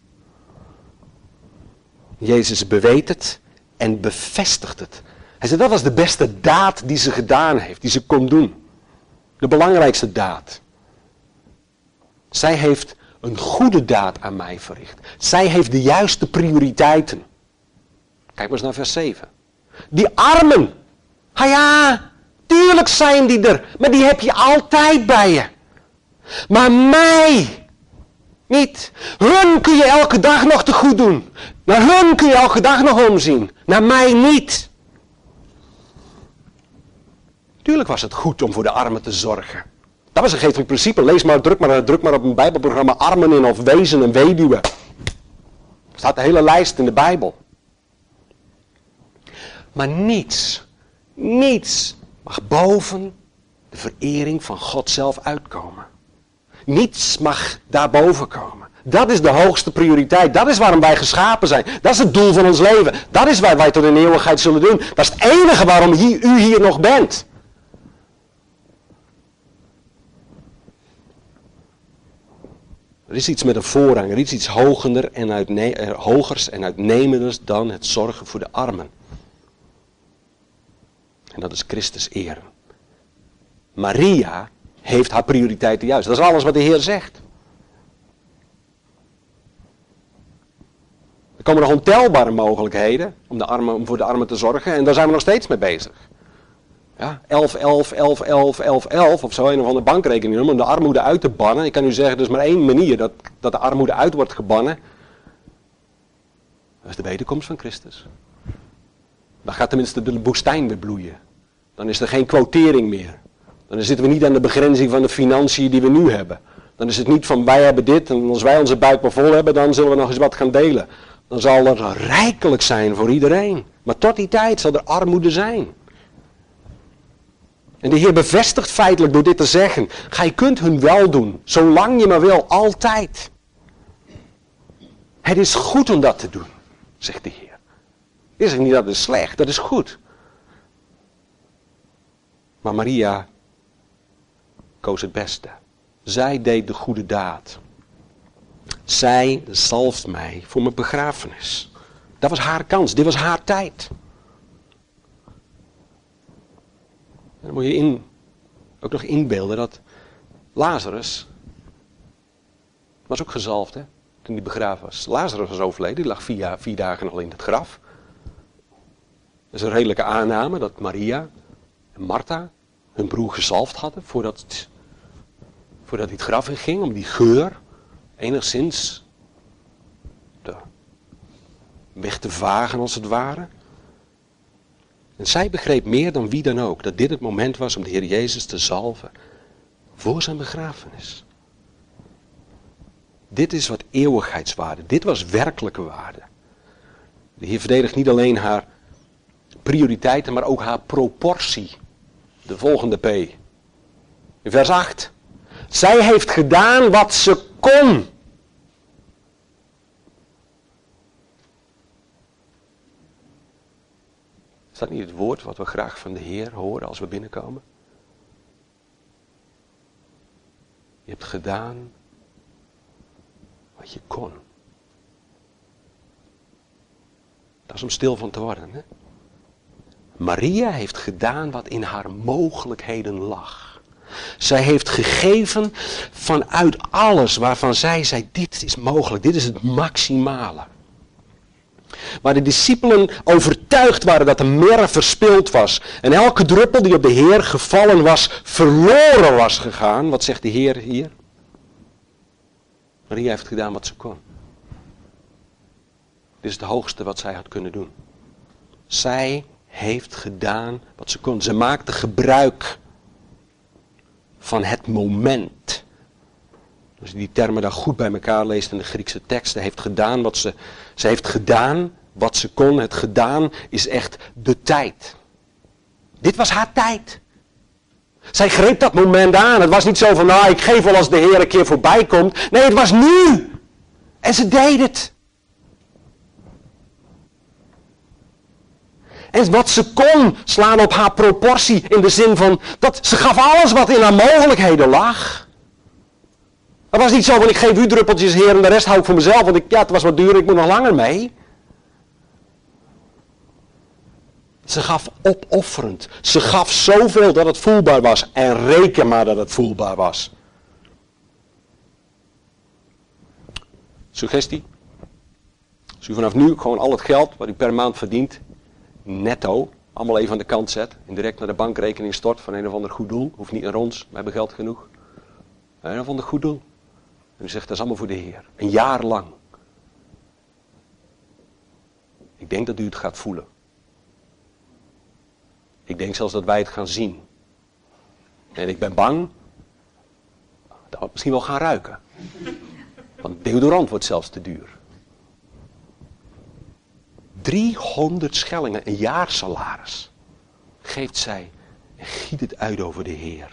Jezus beweet het en bevestigt het. Hij zei, dat was de beste daad die ze gedaan heeft, die ze kon doen. De belangrijkste daad. Zij heeft een goede daad aan mij verricht. Zij heeft de juiste prioriteiten. Kijk maar eens naar vers 7. Die armen. Ja, tuurlijk zijn die er. Maar die heb je altijd bij je. Maar mij niet. Hun kun je elke dag nog te goed doen. Naar hun kun je elke dag nog omzien. Naar mij niet. Tuurlijk was het goed om voor de armen te zorgen. Dat was een geestelijk principe. Lees maar, druk maar op een bijbelprogramma armen in of wezen en weduwen. Er staat de hele lijst in de Bijbel. Maar niets mag boven de verering van God zelf uitkomen. Niets mag daarboven komen. Dat is de hoogste prioriteit. Dat is waarom wij geschapen zijn. Dat is het doel van ons leven. Dat is waar wij tot in eeuwigheid zullen doen. Dat is het enige waarom u hier nog bent. Er is iets met een voorrang. Er is iets hogers en uitnemenders dan het zorgen voor de armen. En dat is Christus eren. Maria heeft haar prioriteiten juist. Dat is alles wat de Heer zegt. Er komen nog ontelbare mogelijkheden om voor de armen te zorgen. En daar zijn we nog steeds mee bezig. Ja, 11, 11, 11, 11, 11, 11 of zo, een of andere bankrekening om de armoede uit te bannen. Ik kan u zeggen, er is maar één manier dat de armoede uit wordt gebannen. Dat is de wederkomst van Christus. Dan gaat tenminste de woestijn weer bloeien. Dan is er geen quotering meer. Dan zitten we niet aan de begrenzing van de financiën die we nu hebben. Dan is het niet van wij hebben dit en als wij onze buik maar vol hebben, dan zullen we nog eens wat gaan delen. Dan zal er rijkelijk zijn voor iedereen. Maar tot die tijd zal er armoede zijn. En de Heer bevestigt feitelijk door dit te zeggen. Gij kunt hun wel doen, zolang je maar wil, altijd. Het is goed om dat te doen, zegt de Heer. Hij zegt niet dat is slecht, dat is goed. Maar Maria koos het beste. Zij deed de goede daad. Zij zalft mij voor mijn begrafenis. Dat was haar kans, dit was haar tijd. En dan moet je ook nog inbeelden dat Lazarus was ook gezalfd, hè, toen hij begraven was. Lazarus was overleden, die lag 4 dagen al in het graf. Dat is een redelijke aanname dat Maria en Martha hun broer gezalfd hadden voordat hij het graf in ging, om die geur enigszins weg te vagen als het ware. En zij begreep meer dan wie dan ook dat dit het moment was om de Heer Jezus te zalven voor zijn begrafenis. Dit is wat eeuwigheidswaarde, dit was werkelijke waarde. De Heer verdedigt niet alleen haar prioriteiten, maar ook haar proportie. De volgende P. In vers 8. Zij heeft gedaan wat ze kon. Is dat niet het woord wat we graag van de Heer horen als we binnenkomen? Je hebt gedaan wat je kon. Dat is om stil van te worden. Hè? Maria heeft gedaan wat in haar mogelijkheden lag. Zij heeft gegeven vanuit alles waarvan zij zei, dit is mogelijk, dit is het maximale. Waar de discipelen overtuigd waren dat de mirre verspild was. En elke druppel die op de Heer gevallen was, verloren was gegaan. Wat zegt de Heer hier? Maria heeft gedaan wat ze kon. Dit is het hoogste wat zij had kunnen doen. Zij heeft gedaan wat ze kon. Ze maakte gebruik van het moment. Als je die termen daar goed bij elkaar leest in de Griekse teksten, heeft gedaan wat ze heeft gedaan wat ze kon. Het gedaan is echt de tijd. Dit was haar tijd. Zij greep dat moment aan. Het was niet zo van, ik geef wel als de Heer een keer voorbij komt. Nee, het was nu. En ze deed het. En wat ze kon slaan op haar proportie in de zin van, dat ze gaf alles wat in haar mogelijkheden lag. Het was niet zo van, ik geef u druppeltjes, Heer, en de rest hou ik voor mezelf, want het was wat duur, ik moet nog langer mee. Ze gaf opofferend. Ze gaf zoveel dat het voelbaar was. En reken maar dat het voelbaar was. Suggestie. Als u vanaf nu gewoon al het geld wat u per maand verdient, netto, allemaal even aan de kant zet. En direct naar de bankrekening stort van een of ander goed doel. Hoeft niet naar ons, we hebben geld genoeg. Een of ander goed doel. En u zegt, dat is allemaal voor de Heer. Een jaar lang. Ik denk dat u het gaat voelen. Ik denk zelfs dat wij het gaan zien. En ik ben bang dat we het misschien wel gaan ruiken. Want deodorant wordt zelfs te duur. 300 schellingen, een jaarsalaris, geeft zij en giet het uit over de Heer.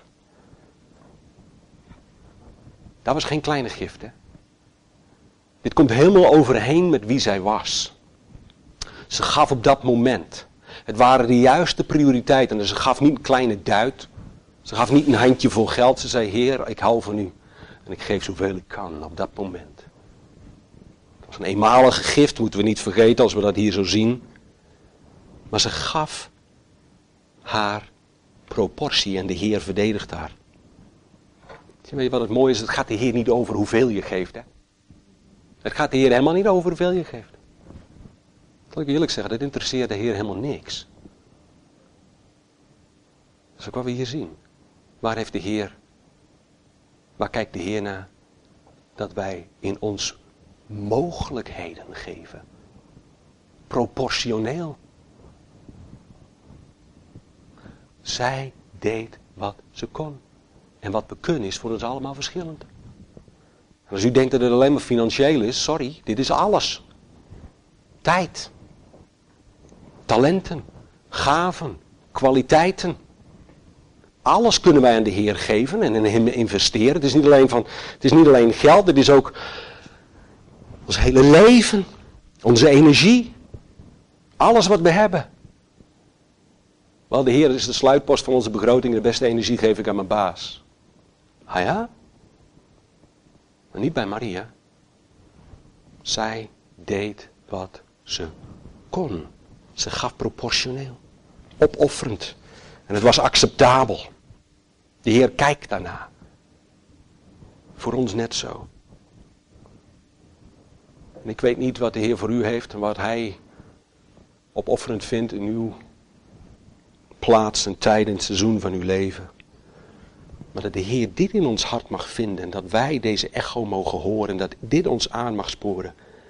Dat was geen kleine gift, hè. Dit komt helemaal overheen met wie zij was. Ze gaf op dat moment. Het waren de juiste prioriteiten. En ze gaf niet een kleine duit. Ze gaf niet een handjevol geld. Ze zei, Heer, ik hou van u. En ik geef zoveel ik kan op dat moment. Het was een eenmalige gift, moeten we niet vergeten als we dat hier zo zien. Maar ze gaf haar proportie en de Heer verdedigt haar. Weet je wat het mooie is? Het gaat de Heer niet over hoeveel je geeft. Hè? Het gaat de Heer helemaal niet over hoeveel je geeft. Zal ik eerlijk zeggen, dat interesseert de Heer helemaal niks. Dat is ook wat we hier zien. Waar kijkt de Heer naar? Dat wij in ons mogelijkheden geven. Proportioneel. Zij deed wat ze kon. En wat we kunnen is voor ons allemaal verschillend. En als u denkt dat het alleen maar financieel is, sorry, dit is alles. Tijd. Talenten. Gaven. Kwaliteiten. Alles kunnen wij aan de Heer geven en in hem investeren. Het is niet alleen geld, het is ook ons hele leven. Onze energie. Alles wat we hebben. Wel, de Heer is de sluitpost van onze begroting. De beste energie geef ik aan mijn baas. Ah ja? Maar niet bij Maria. Zij deed wat ze kon. Ze gaf proportioneel. Opofferend. En het was acceptabel. De Heer kijkt daarna. Voor ons net zo. En ik weet niet wat de Heer voor u heeft en wat Hij opofferend vindt in uw plaats en tijd en seizoen van uw leven. Maar dat de Heer dit in ons hart mag vinden. En dat wij deze echo mogen horen. En dat dit ons aan mag sporen.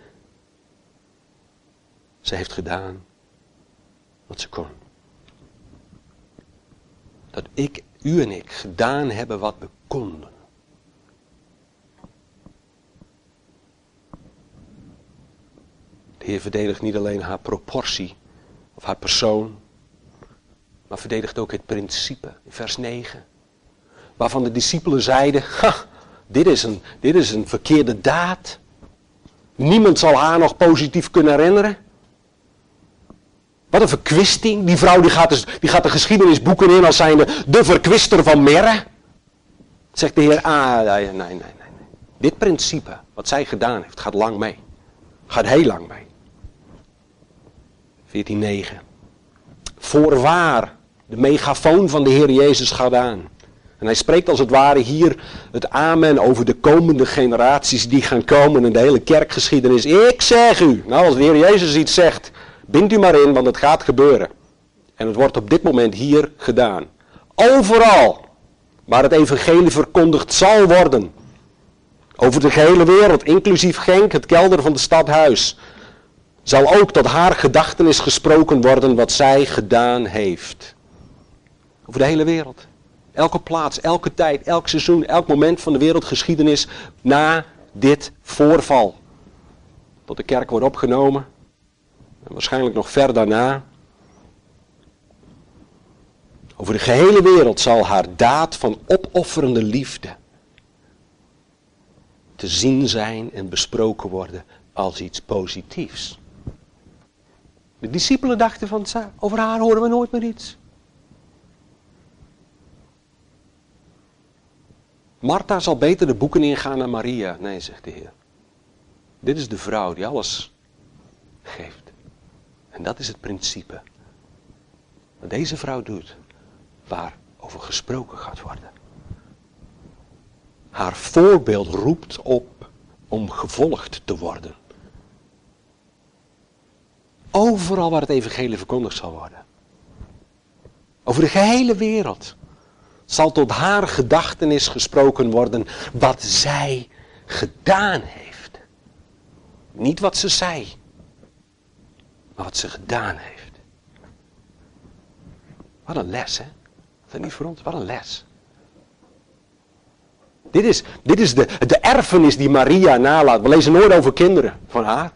Ze heeft gedaan wat ze kon. Dat u en ik gedaan hebben wat we konden. De Heer verdedigt niet alleen haar proportie of haar persoon. Maar verdedigt ook het principe. In vers 9. Waarvan de discipelen zeiden, dit is een verkeerde daad. Niemand zal haar nog positief kunnen herinneren. Wat een verkwisting. Die vrouw die gaat de geschiedenisboeken in als zijnde de verkwister van Merre. Zegt de Heer, nee. Dit principe, wat zij gedaan heeft, gaat lang mee. Gaat heel lang mee. 14:9. Voorwaar, de megafoon van de Heer Jezus gaat aan. En hij spreekt als het ware hier het amen over de komende generaties die gaan komen in de hele kerkgeschiedenis. Ik zeg u, nou als de Heer Jezus iets zegt, bind u maar in, want het gaat gebeuren. En het wordt op dit moment hier gedaan. Overal waar het evangelie verkondigd zal worden. Over de gehele wereld, inclusief Genk, het kelder van de stadhuis. Zal ook tot haar gedachtenis gesproken worden wat zij gedaan heeft. Over de hele wereld. Elke plaats, elke tijd, elk seizoen, elk moment van de wereldgeschiedenis na dit voorval. Tot de kerk wordt opgenomen. En waarschijnlijk nog ver daarna. Over de gehele wereld zal haar daad van opofferende liefde te zien zijn en besproken worden als iets positiefs. De discipelen dachten van, over haar horen we nooit meer iets. Martha zal beter de boeken ingaan dan Maria. Nee, zegt de Heer. Dit is de vrouw die alles geeft. En dat is het principe. Wat deze vrouw doet, waarover gesproken gaat worden. Haar voorbeeld roept op om gevolgd te worden. Overal waar het evangelie verkondigd zal worden. Over de gehele wereld zal tot haar gedachtenis gesproken worden wat zij gedaan heeft. Niet wat ze zei, maar wat ze gedaan heeft. Wat een les, hè? Is dat niet voor ons? Wat een les. Dit is de erfenis die Maria nalaat. We lezen nooit over kinderen van haar.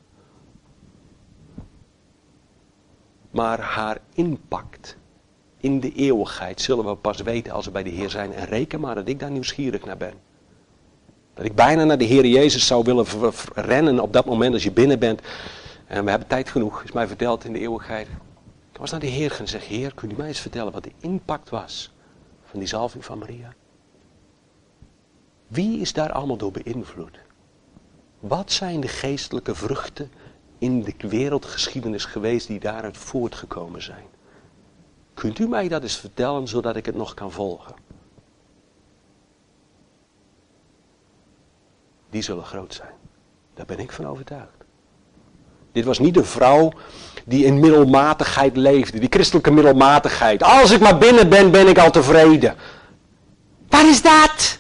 Maar haar impact in de eeuwigheid zullen we pas weten als we bij de Heer zijn. En reken maar dat ik daar nieuwsgierig naar ben. Dat ik bijna naar de Heer Jezus zou willen rennen op dat moment als je binnen bent. En we hebben tijd genoeg, is mij verteld in de eeuwigheid. Ik was naar de Heer gaan zeggen, Heer, kunt u mij eens vertellen wat de impact was van die zalving van Maria? Wie is daar allemaal door beïnvloed? Wat zijn de geestelijke vruchten in de wereldgeschiedenis geweest die daaruit voortgekomen zijn? Kunt u mij dat eens vertellen, zodat ik het nog kan volgen? Die zullen groot zijn. Daar ben ik van overtuigd. Dit was niet een vrouw die in middelmatigheid leefde. Die christelijke middelmatigheid. Als ik maar binnen ben, ben ik al tevreden. Wat is dat?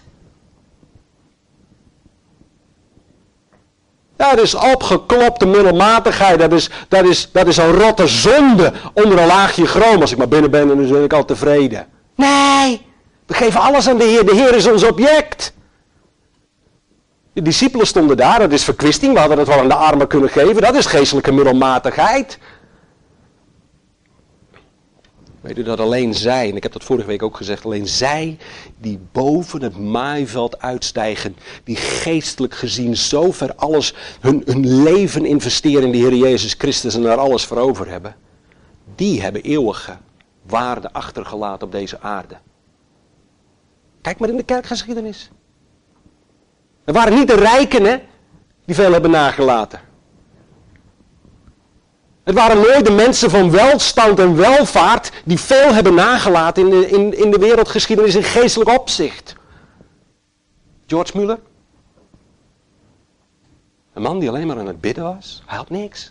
Dat is opgeklopte middelmatigheid. Dat is een rotte zonde onder een laagje chroom. Als ik maar binnen ben, dan ben ik al tevreden. Nee, we geven alles aan de Heer. De Heer is ons object. De discipelen stonden daar. Dat is verkwisting. We hadden het wel aan de armen kunnen geven. Dat is geestelijke middelmatigheid. Weet u dat alleen zij, en ik heb dat vorige week ook gezegd, alleen zij die boven het maaiveld uitstijgen, die geestelijk gezien zo ver alles, hun leven investeren in de Heer Jezus Christus en daar alles voor over hebben, die hebben eeuwige waarde achtergelaten op deze aarde. Kijk maar in de kerkgeschiedenis. Er waren niet de rijken, hè, die veel hebben nagelaten. Het waren nooit de mensen van welstand en welvaart die veel hebben nagelaten in de wereldgeschiedenis in geestelijk opzicht. George Muller. Een man die alleen maar aan het bidden was. Hij had niks.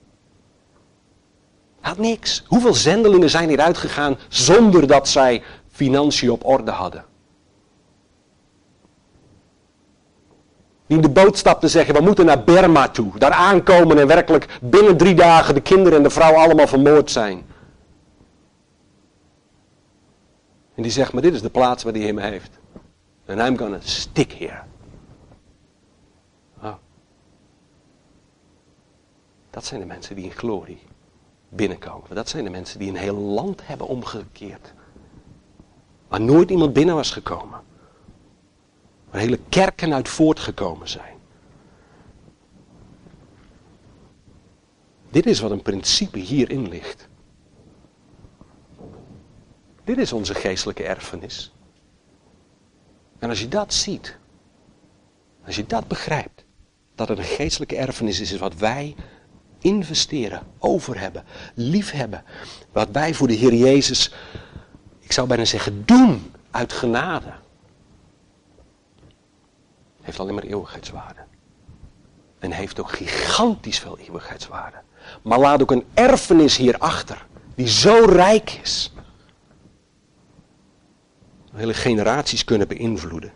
Hij had niks. Hoeveel zendelingen zijn hieruit gegaan zonder dat zij financiën op orde hadden. Die in de boot stapten zeggen, we moeten naar Burma toe. Daar aankomen en werkelijk binnen 3 dagen de kinderen en de vrouw allemaal vermoord zijn. En die zegt, maar dit is de plaats waar die Heer me heeft. And I'm gonna stick here. Oh. Dat zijn de mensen die in glorie binnenkomen. Dat zijn de mensen die een heel land hebben omgekeerd. Waar nooit iemand binnen was gekomen. Waar hele kerken uit voortgekomen zijn. Dit is wat een principe hierin ligt. Dit is onze geestelijke erfenis. En als je dat ziet, als je dat begrijpt, dat het een geestelijke erfenis is wat wij investeren, over hebben, lief hebben, wat wij voor de Heer Jezus, ik zou bijna zeggen, doen uit genade, heeft alleen maar eeuwigheidswaarde. En heeft ook gigantisch veel eeuwigheidswaarde. Maar laat ook een erfenis hierachter, die zo rijk is, hele generaties kunnen beïnvloeden.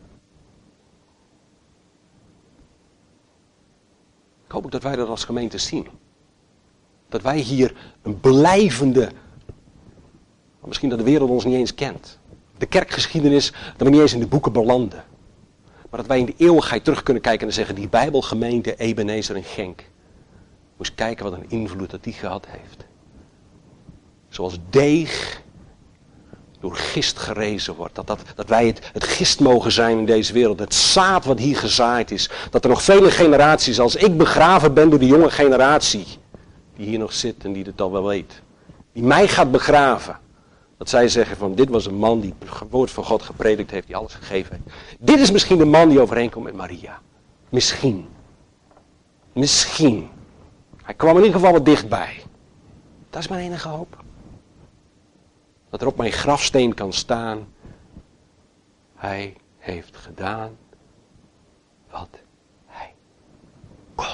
Ik hoop ook dat wij dat als gemeente zien. Dat wij hier een blijvende, misschien dat de wereld ons niet eens kent. De kerkgeschiedenis, dat we niet eens in de boeken belanden. Maar dat wij in de eeuwigheid terug kunnen kijken en zeggen, die Bijbelgemeente Ebenezer en Genk. Moest kijken wat een invloed dat die gehad heeft. Zoals deeg door gist gerezen wordt. Dat wij het gist mogen zijn in deze wereld. Het zaad wat hier gezaaid is. Dat er nog vele generaties als ik begraven ben door de jonge generatie. Die hier nog zit en die het al wel weet. Die mij gaat begraven. Dat zij zeggen van dit was een man die het woord van God gepredikt heeft. Die alles gegeven heeft. Dit is misschien de man die overeenkomt met Maria. Misschien. Misschien. Hij kwam in ieder geval wat dichtbij. Dat is mijn enige hoop. Dat er op mijn grafsteen kan staan. Hij heeft gedaan wat hij kon.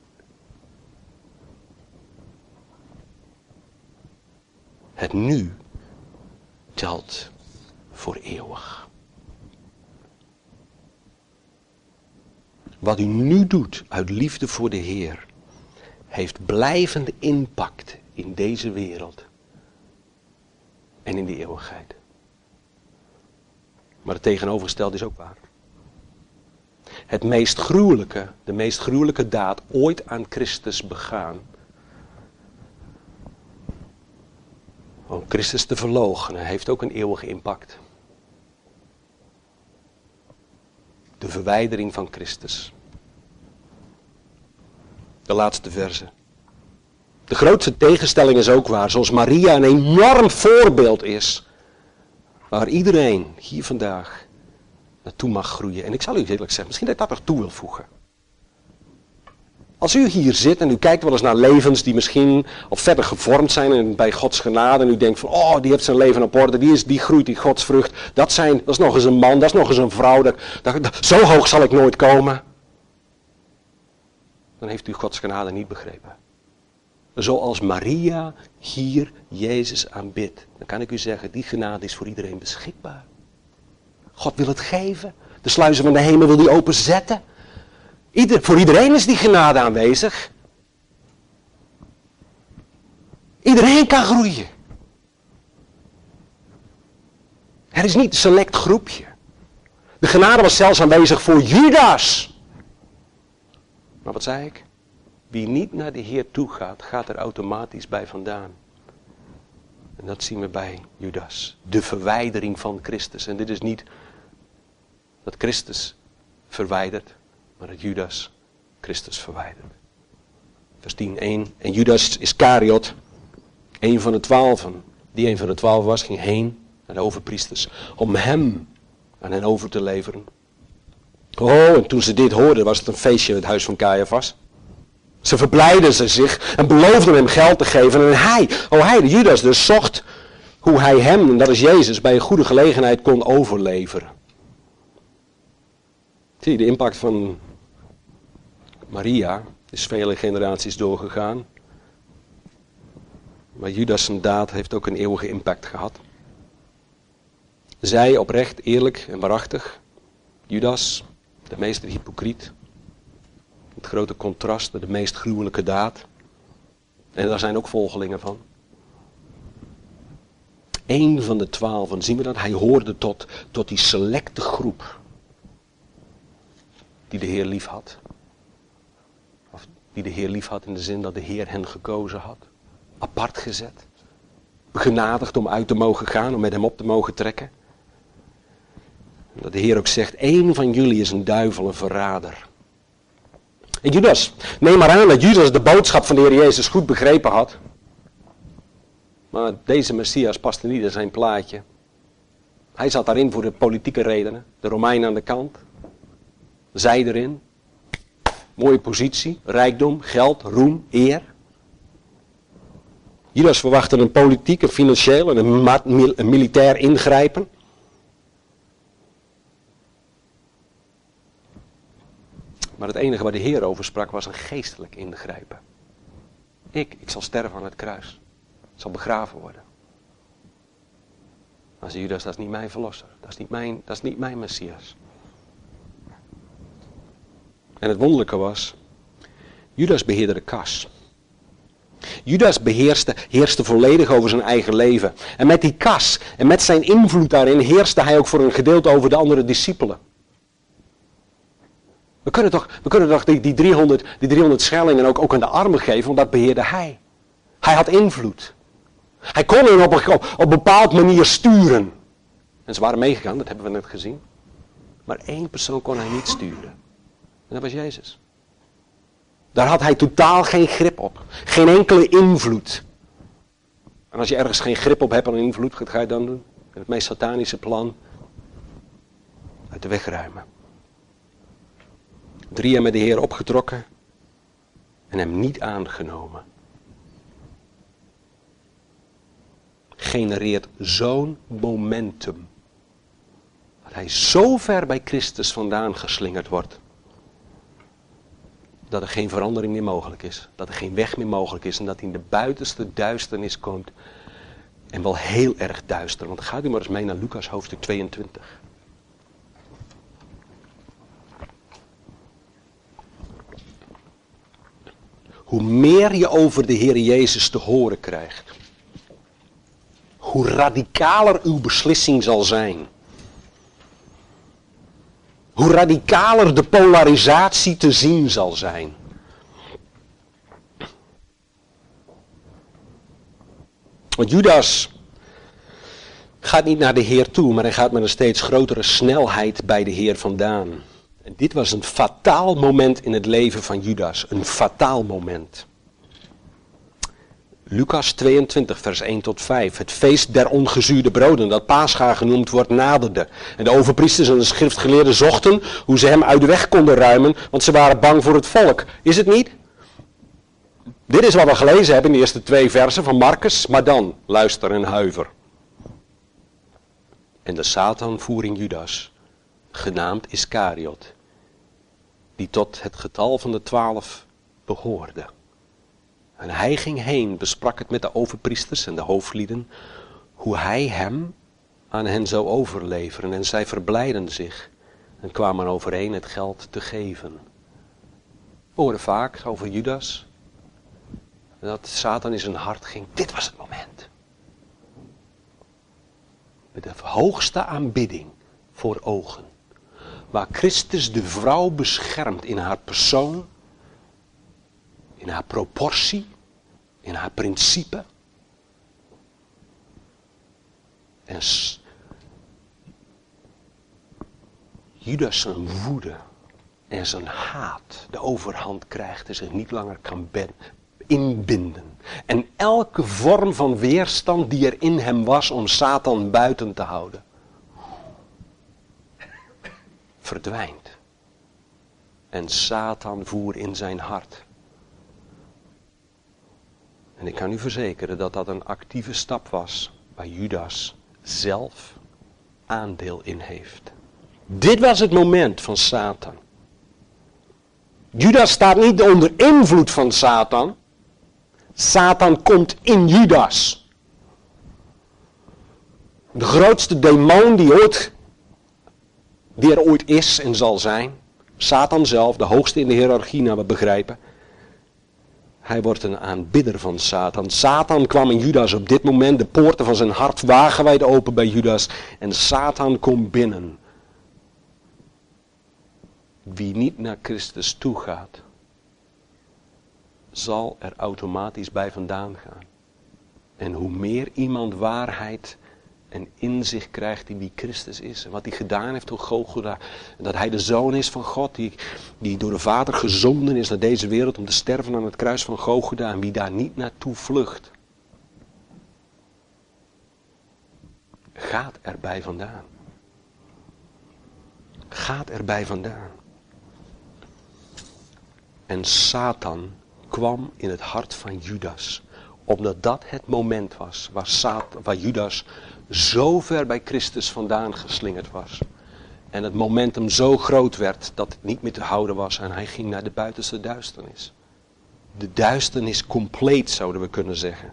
Het nu telt voor eeuwig. Wat u nu doet uit liefde voor de Heer, heeft blijvende impact in deze wereld. En in de eeuwigheid. Maar het tegenovergestelde is ook waar. De meest gruwelijke daad ooit aan Christus begaan. Om Christus te verloochenen heeft ook een eeuwige impact. De verwijdering van Christus. De laatste verse. De grootste tegenstelling is ook waar, zoals Maria een enorm voorbeeld is. Waar iedereen hier vandaag naartoe mag groeien. En ik zal u eerlijk zeggen, misschien dat ik dat nog toe wil voegen. Als u hier zit en u kijkt wel eens naar levens die misschien al verder gevormd zijn en bij Gods genade. En u denkt van, oh, die heeft zijn leven op orde, die groeit in Gods vrucht. Dat is nog eens een man, dat is nog eens een vrouw. Zo hoog zal ik nooit komen. Dan heeft u Gods genade niet begrepen. Zoals Maria hier Jezus aanbidt. Dan kan ik u zeggen, die genade is voor iedereen beschikbaar. God wil het geven. De sluizen van de hemel wil hij openzetten. Voor iedereen is die genade aanwezig. Iedereen kan groeien. Er is niet een select groepje. De genade was zelfs aanwezig voor Judas. Maar wat zei ik? Wie niet naar de Heer toe gaat, gaat er automatisch bij vandaan. En dat zien we bij Judas. De verwijdering van Christus. En dit is niet dat Christus verwijdert, maar dat Judas Christus verwijdert. Vers 10:1. En Judas Iskariot, een van de 12. Die een van de 12 was, ging heen naar de overpriesters om hem aan hen over te leveren. Oh, en toen ze dit hoorden, was het een feestje in het huis van Caiaphas. Ze verblijden zich en beloofden hem geld te geven. En hij, de Judas dus, zocht hoe hij hem, en dat is Jezus, bij een goede gelegenheid kon overleveren. Zie je, de impact van Maria is vele generaties doorgegaan. Maar Judas' daad heeft ook een eeuwige impact gehad. Zij oprecht, eerlijk en waarachtig. Judas, de meester hypocriet. Het grote contrast, de meest gruwelijke daad. En daar zijn ook volgelingen van. Eén van de 12, zien we dat? Hij hoorde tot die selecte groep. Die de Heer lief had. Of die de Heer lief had in de zin dat de Heer hen gekozen had. Apart gezet. Begenadigd om uit te mogen gaan, om met hem op te mogen trekken. Dat de Heer ook zegt, één van jullie is een duivel, een verrader. En Judas, neem maar aan dat Judas de boodschap van de Heer Jezus goed begrepen had. Maar deze Messias paste niet in zijn plaatje. Hij zat daarin voor de politieke redenen. De Romeinen aan de kant. Zij erin. Mooie positie, rijkdom, geld, roem, eer. Judas verwachtte een politiek, een financieel en een militair ingrijpen. Maar het enige waar de Heer over sprak was een geestelijk ingrijpen. Ik zal sterven aan het kruis. Ik zal begraven worden. Maar zei Judas, dat is niet mijn verlosser. Dat is niet mijn Messias. En het wonderlijke was, Judas beheerde de kas. Judas heerste volledig over zijn eigen leven. En met die kas en met zijn invloed daarin heerste hij ook voor een gedeelte over de andere discipelen. We kunnen toch die 300 schellingen ook aan de armen geven, want dat beheerde hij. Hij had invloed. Hij kon hen op een bepaald manier sturen. En ze waren meegegaan, dat hebben we net gezien. Maar één persoon kon hij niet sturen. En dat was Jezus. Daar had hij totaal geen grip op. Geen enkele invloed. En als je ergens geen grip op hebt en invloed, wat ga je dan doen? Het meest satanische plan. Uit de weg ruimen. 3 jaar met de Heer opgetrokken. En hem niet aangenomen. Genereert zo'n momentum. Dat hij zo ver bij Christus vandaan geslingerd wordt. Dat er geen verandering meer mogelijk is. Dat er geen weg meer mogelijk is. En dat hij in de buitenste duisternis komt. En wel heel erg duister. Want gaat u maar eens mee naar Lucas hoofdstuk 22. Hoe meer je over de Heer Jezus te horen krijgt. Hoe radicaler uw beslissing zal zijn. Hoe radicaler de polarisatie te zien zal zijn. Want Judas gaat niet naar de Heer toe, maar hij gaat met een steeds grotere snelheid bij de Heer vandaan. En dit was een fataal moment in het leven van Judas. Een fataal moment. Lucas 22 vers 1 tot 5. Het feest der ongezuurde broden, dat Pascha genoemd wordt, naderde. En de overpriesters en de schriftgeleerden zochten hoe ze hem uit de weg konden ruimen, want ze waren bang voor het volk. Is het niet? Dit is wat we gelezen hebben in de eerste 2 versen van Marcus, maar dan, luister en huiver. En de Satan voer in Judas, genaamd Iskariot, die tot het getal van de 12 behoorde. En hij ging heen, besprak het met de overpriesters en de hoofdlieden, hoe hij hem aan hen zou overleveren. En zij verblijden zich en kwamen overeen het geld te geven. We horen vaak over Judas, dat Satan in zijn hart ging. Dit was het moment. Met de hoogste aanbidding voor ogen. Waar Christus de vrouw beschermt in haar persoon, in haar proportie, in haar principe. En Judas zijn woede en zijn haat de overhand krijgt en zich niet langer kan inbinden. En elke vorm van weerstand die er in hem was om Satan buiten te houden, verdwijnt. En Satan voer in zijn hart. En ik kan u verzekeren dat dat een actieve stap was waar Judas zelf aandeel in heeft. Dit was het moment van Satan. Judas staat niet onder invloed van Satan. Satan komt in Judas. De grootste demon die er ooit is en zal zijn. Satan zelf, de hoogste in de hiërarchie naar we begrijpen. Hij wordt een aanbidder van Satan. Satan kwam in Judas op dit moment, de poorten van zijn hart wagenwijd open bij Judas. En Satan komt binnen. Wie niet naar Christus toe gaat, zal er automatisch bij vandaan gaan. En hoe meer iemand waarheid en inzicht krijgt in wie Christus is. En wat hij gedaan heeft op Golgotha. En dat hij de Zoon is van God. Die door de Vader gezonden is naar deze wereld om te sterven aan het kruis van Golgotha. En wie daar niet naartoe vlucht. Gaat erbij vandaan. Gaat erbij vandaan. En Satan kwam in het hart van Judas. Omdat dat het moment was waar Judas zo ver bij Christus vandaan geslingerd was. En het momentum zo groot werd dat het niet meer te houden was. En hij ging naar de buitenste duisternis. De duisternis compleet, zouden we kunnen zeggen.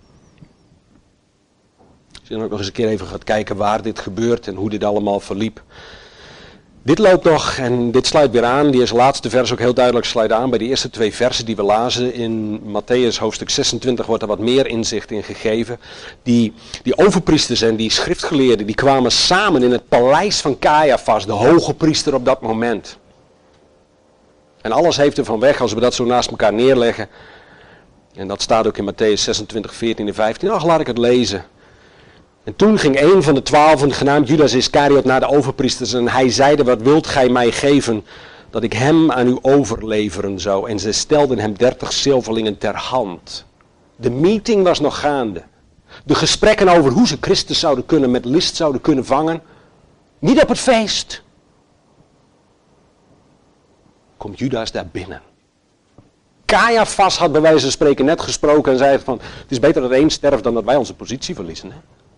Als je dan ook nog eens een keer even gaat kijken waar dit gebeurt en hoe dit allemaal verliep. Dit loopt nog en dit sluit weer aan. Die laatste vers ook heel duidelijk sluit aan bij de eerste 2 versen die we lazen. In Matthäus hoofdstuk 26 wordt er wat meer inzicht in gegeven. Die overpriesters en die schriftgeleerden die kwamen samen in het paleis van Caiaphas, de hoge priester op dat moment. En alles heeft er van weg als we dat zo naast elkaar neerleggen. En dat staat ook in Matthäus 26, 14 en 15. Ach, laat ik het lezen. En toen ging een van de 12, genaamd Judas Iscariot, naar de overpriesters en hij zeide, wat wilt gij mij geven, dat ik hem aan u overleveren zou. En ze stelden hem 30 zilverlingen ter hand. De meeting was nog gaande. De gesprekken over hoe ze Christus zouden kunnen, met list zouden kunnen vangen. Niet op het feest. Komt Judas daar binnen. Caiaphas had bij wijze van spreken net gesproken en zei van, het is beter dat één sterft dan dat wij onze positie verliezen. Hè?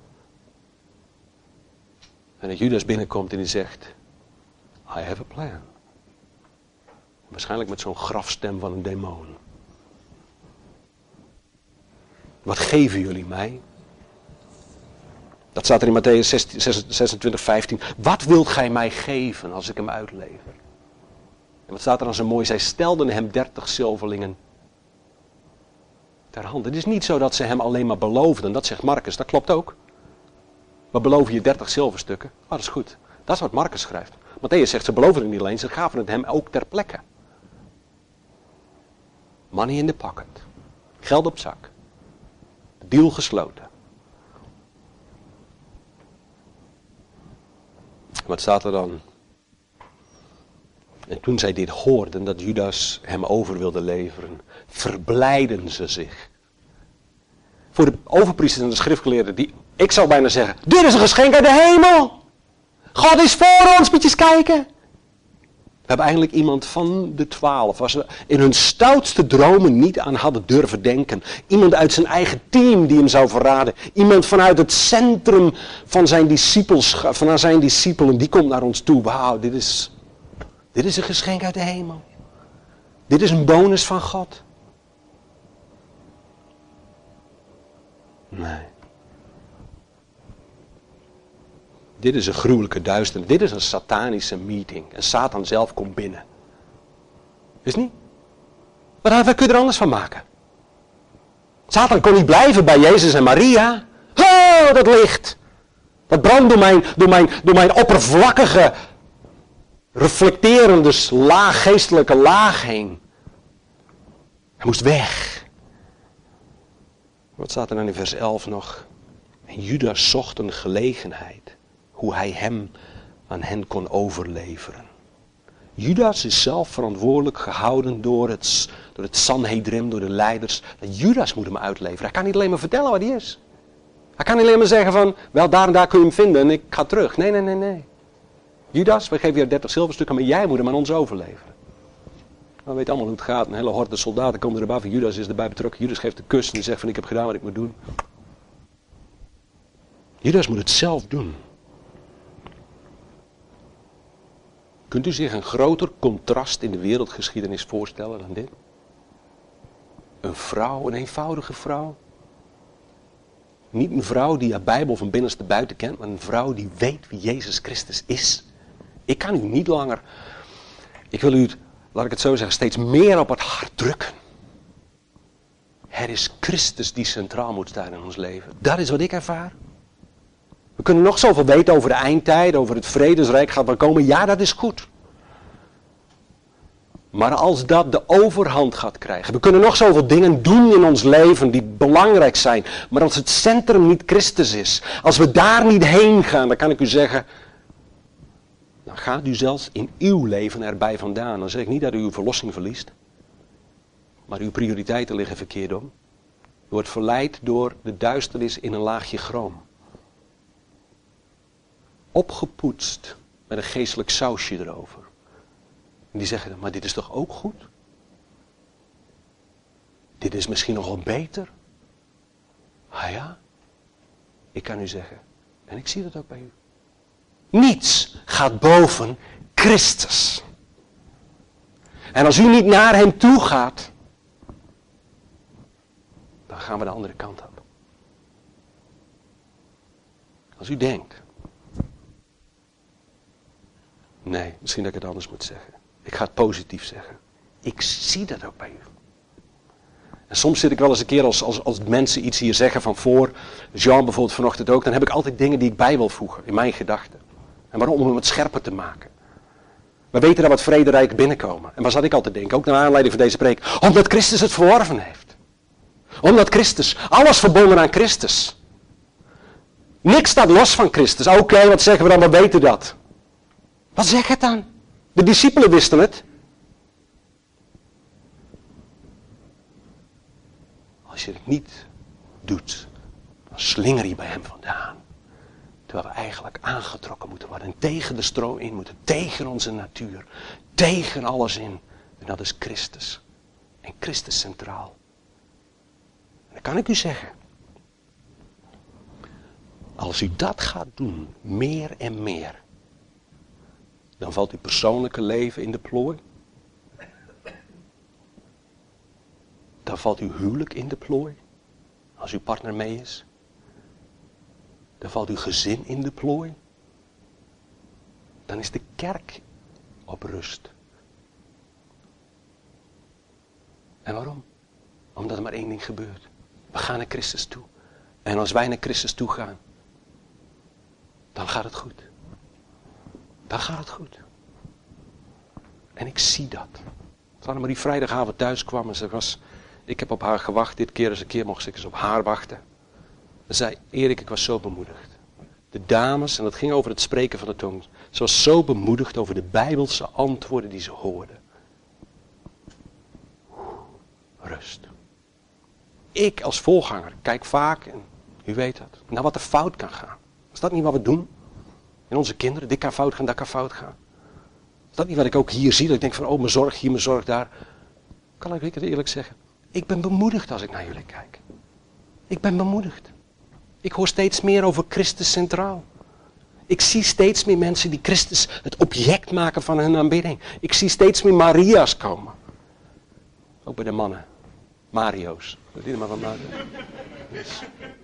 En dat Judas binnenkomt en die zegt, I have a plan. Waarschijnlijk met zo'n grafstem van een demon. Wat geven jullie mij? Dat staat er in Matthäus 26, 15. Wat wilt gij mij geven als ik hem uitlever? En wat staat er dan zo mooi? Zij stelden hem 30 zilverlingen ter hand. Het is niet zo dat ze hem alleen maar beloofden. Dat zegt Marcus, dat klopt ook. We beloven je 30 zilverstukken. Oh, dat is goed. Dat is wat Marcus schrijft. Matthäus zegt, ze beloofden het niet alleen, ze gaven het hem ook ter plekke. Money in the pocket. Geld op zak. Deal gesloten. Wat staat er dan? En toen zij dit hoorden, dat Judas hem over wilde leveren, verblijden ze zich. Voor de overpriesters en de schriftgeleerden, ik zou bijna zeggen, dit is een geschenk uit de hemel. God is voor ons, moet je eens kijken. We hebben eigenlijk iemand van de 12, waar ze in hun stoutste dromen niet aan hadden durven denken. Iemand uit zijn eigen team die hem zou verraden. Iemand vanuit het centrum van zijn discipelen, die komt naar ons toe. Wauw, dit is een geschenk uit de hemel. Dit is een bonus van God. Nee. Dit is een gruwelijke duisternis. Dit is een satanische meeting. En Satan zelf komt binnen. Is niet? Wat kun je er anders van maken? Satan kon niet blijven bij Jezus en Maria. Oh, dat licht. Dat brandt door mijn oppervlakkige, reflecterende, geestelijke laag heen. Hij moest weg. Wat staat er dan in vers 11 nog? En Judas zocht een gelegenheid. Hoe hij hem aan hen kon overleveren. Judas is zelf verantwoordelijk gehouden door het Sanhedrin, door de leiders. Judas moet hem uitleveren. Hij kan niet alleen maar vertellen waar hij is. Hij kan niet alleen maar zeggen van, wel daar en daar kun je hem vinden en ik ga terug. Nee. Judas, wij geven je 30 zilverstukken, maar jij moet hem aan ons overleveren. We weten allemaal hoe het gaat. Een hele horde soldaten komen erbij van Judas is erbij betrokken. Judas geeft de kus en die zegt van, ik heb gedaan wat ik moet doen. Judas moet het zelf doen. Kunt u zich een groter contrast in de wereldgeschiedenis voorstellen dan dit? Een vrouw, een eenvoudige vrouw. Niet een vrouw die haar Bijbel van binnenste buiten kent, maar een vrouw die weet wie Jezus Christus is. Ik kan u niet langer, ik wil u, laat ik het zo zeggen, steeds meer op het hart drukken. Er is Christus die centraal moet staan in ons leven. Dat is wat ik ervaar. We kunnen nog zoveel weten over de eindtijd, over het vredesrijk gaat wel komen. Ja, dat is goed. Maar als dat de overhand gaat krijgen. We kunnen nog zoveel dingen doen in ons leven die belangrijk zijn. Maar als het centrum niet Christus is. Als we daar niet heen gaan, dan kan ik u zeggen. Dan gaat u zelfs in uw leven erbij vandaan. Dan zeg ik niet dat u uw verlossing verliest. Maar uw prioriteiten liggen verkeerd om. U wordt verleid door de duisternis in een laagje chroom. Opgepoetst met een geestelijk sausje erover. En die zeggen dan, maar dit is toch ook goed? Dit is misschien nog wel beter. Ah ja, ik kan u zeggen, en ik zie dat ook bij u. Niets gaat boven Christus. En als u niet naar hem toe gaat, dan gaan we de andere kant op. Als u denkt, nee, misschien dat ik het anders moet zeggen. Ik ga het positief zeggen. Ik zie dat ook bij u. En soms zit ik wel eens een keer als mensen iets hier zeggen van voor. Jean bijvoorbeeld vanochtend ook. Dan heb ik altijd dingen die ik bij wil voegen in mijn gedachten. En waarom? Om het scherper te maken. We weten dat we het vrederijk binnenkomen. En waar zat ik altijd denken? Ook naar aanleiding van deze preek. Omdat Christus het verworven heeft. Omdat Christus. Alles verbonden aan Christus. Niks staat los van Christus. Oké, wat zeggen we dan? We weten dat. Wat zeg het dan? De discipelen wisten het. Als je het niet doet, dan slinger je bij hem vandaan. Terwijl we eigenlijk aangetrokken moeten worden. En tegen de stroom in moeten. Tegen onze natuur. Tegen alles in. En dat is Christus. En Christus centraal. En dan kan ik u zeggen. Als u dat gaat doen, meer en meer. Dan valt uw persoonlijke leven in de plooi. Dan valt uw huwelijk in de plooi. Als uw partner mee is. Dan valt uw gezin in de plooi. Dan is de kerk op rust. En waarom? Omdat er maar één ding gebeurt. We gaan naar Christus toe. En als wij naar Christus toe gaan. Dan gaat het goed. Dan gaat het goed. En ik zie dat. Toen Annemarie vrijdagavond thuis kwam en ze was... Ik heb op haar gewacht. Dit keer eens een keer mocht ik eens op haar wachten. Ze zei, Erik, ik was zo bemoedigd. De dames, en dat ging over het spreken van de tong. Ze was zo bemoedigd over de Bijbelse antwoorden die ze hoorde. Rust. Ik als voorganger kijk vaak, en u weet dat, naar wat er fout kan gaan. Is dat niet wat we doen? In onze kinderen, dit kan fout gaan, dat kan fout gaan. Is dat niet wat ik ook hier zie? Dat ik denk van, oh, mijn zorg hier, mijn zorg daar. Kan ik het eerlijk zeggen? Ik ben bemoedigd als ik naar jullie kijk. Ik ben bemoedigd. Ik hoor steeds meer over Christus centraal. Ik zie steeds meer mensen die Christus het object maken van hun aanbidding. Ik zie steeds meer Maria's komen. Ook bij de mannen. Mario's. Dat die er maar van maken. Yes.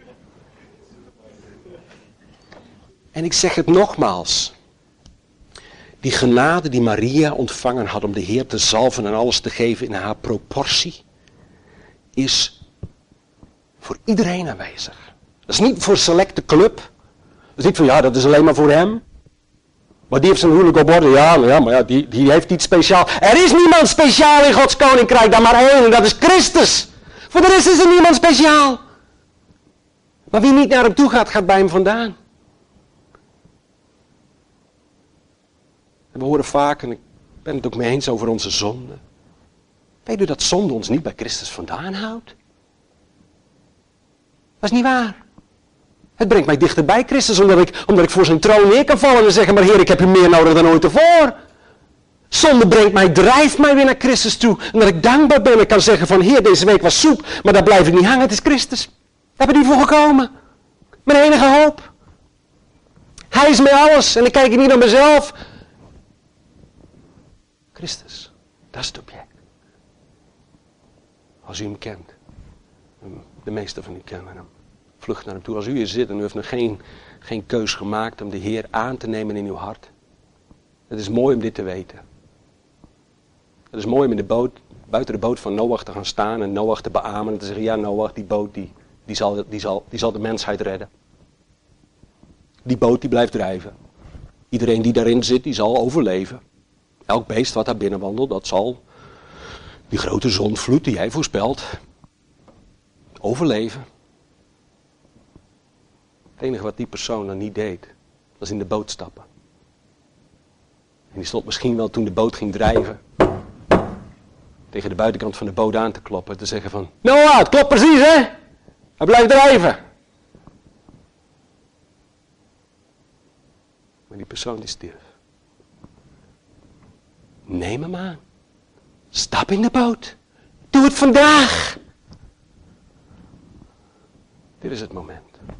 En ik zeg het nogmaals. Die genade die Maria ontvangen had om de Heer te zalven en alles te geven in haar proportie. Is voor iedereen aanwezig. Dat is niet voor een selecte club. Dat is niet van ja, dat is alleen maar voor hem. Maar die heeft zijn huwelijk op orde. Ja, maar ja, die heeft iets speciaals. Er is niemand speciaal in Gods koninkrijk dan maar één. En dat is Christus. Voor de rest is er niemand speciaal. Maar wie niet naar hem toe gaat, gaat bij hem vandaan. En we horen vaak, en ik ben het ook mee eens over onze zonde. Weet u dat zonde ons niet bij Christus vandaan houdt? Dat is niet waar. Het brengt mij dichter bij Christus, omdat ik voor zijn troon neer kan vallen en zeggen, maar Heer, ik heb u meer nodig dan ooit tevoren. Zonde brengt mij, drijft mij weer naar Christus toe. En dat ik dankbaar ben en kan zeggen van, Heer, deze week was soep, maar daar blijf ik niet hangen, het is Christus. Daar ben ik voor gekomen. Mijn enige hoop. Hij is mij alles en ik kijk niet naar mezelf. Christus, dat is het object. Als u hem kent. De meeste van u kennen hem. Vlucht naar hem toe. Als u hier zit en u heeft nog geen keus gemaakt om de Heer aan te nemen in uw hart. Het is mooi om dit te weten. Het is mooi om in de boot, buiten de boot van Noach te gaan staan en Noach te beamen en te zeggen, ja Noach, die boot die zal de mensheid redden. Die boot die blijft drijven. Iedereen die daarin zit, die zal overleven. Elk beest wat daar binnen wandelt, dat zal die grote zondvloed die jij voorspelt overleven. Het enige wat die persoon dan niet deed, was in de boot stappen. En die stond misschien wel toen de boot ging drijven, tegen de buitenkant van de boot aan te kloppen. Te zeggen van, Noah, het klopt precies hè. Hij blijft drijven. Maar die persoon die stierf. Neem hem aan. Stap in de boot. Doe het vandaag. Dit is het moment.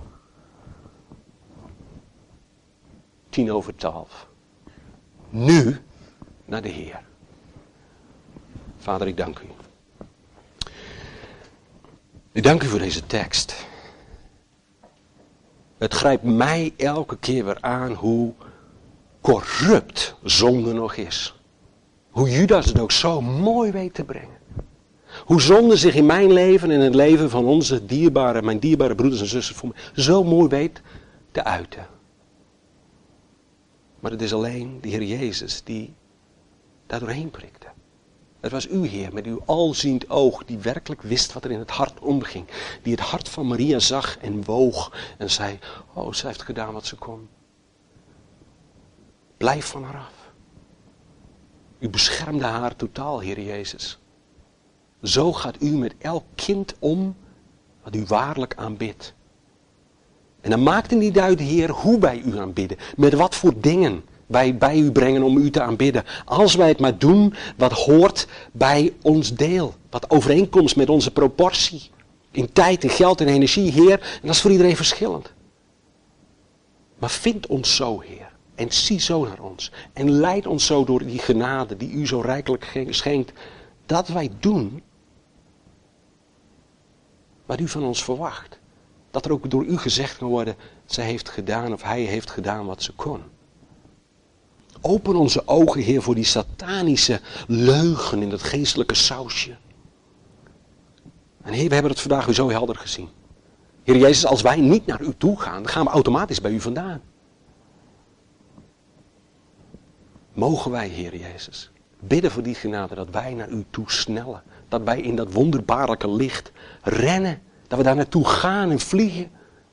11:10. Nu naar de Heer. Vader, ik dank u. Ik dank u voor deze tekst. Het grijpt mij elke keer weer aan hoe corrupt zonde nog is. Hoe Judas het ook zo mooi weet te brengen. Hoe zonde zich in mijn leven en in het leven van mijn dierbare broeders en zusters voor mij zo mooi weet te uiten. Maar het is alleen de Heer Jezus die daar doorheen prikte. Het was uw Heer met uw alziend oog die werkelijk wist wat er in het hart omging. Die het hart van Maria zag en woog en zei, oh, zij heeft gedaan wat ze kon. Blijf van haar af. U beschermde haar totaal, Heer Jezus. Zo gaat u met elk kind om wat u waarlijk aanbidt. En dan maakt het niet uit, Heer, hoe wij u aanbidden. Met wat voor dingen wij bij u brengen om u te aanbidden. Als wij het maar doen wat hoort bij ons deel. Wat overeenkomst met onze proportie. In tijd, in geld en energie, Heer. En dat is voor iedereen verschillend. Maar vind ons zo, Heer. En zie zo naar ons. En leid ons zo door die genade die u zo rijkelijk schenkt. Dat wij doen wat u van ons verwacht. Dat er ook door u gezegd kan worden, zij heeft gedaan of hij heeft gedaan wat ze kon. Open onze ogen, Heer, voor die satanische leugen in dat geestelijke sausje. En Heer, we hebben het vandaag weer zo helder gezien. Heer Jezus, als wij niet naar u toe gaan, dan gaan we automatisch bij u vandaan. Mogen wij, Heer Jezus, bidden voor die genade dat wij naar u toe snellen. Dat wij in dat wonderbaarlijke licht rennen. Dat we daar naartoe gaan en vliegen.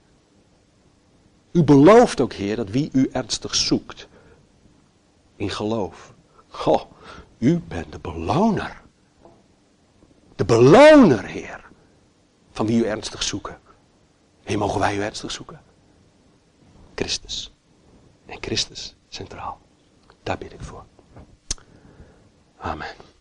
U belooft ook, Heer, dat wie u ernstig zoekt, in geloof. Goh, u bent de beloner. De beloner, Heer, van wie u ernstig zoeken. Heer, mogen wij u ernstig zoeken? Christus. En Christus centraal. Daar bid ik voor. Amen.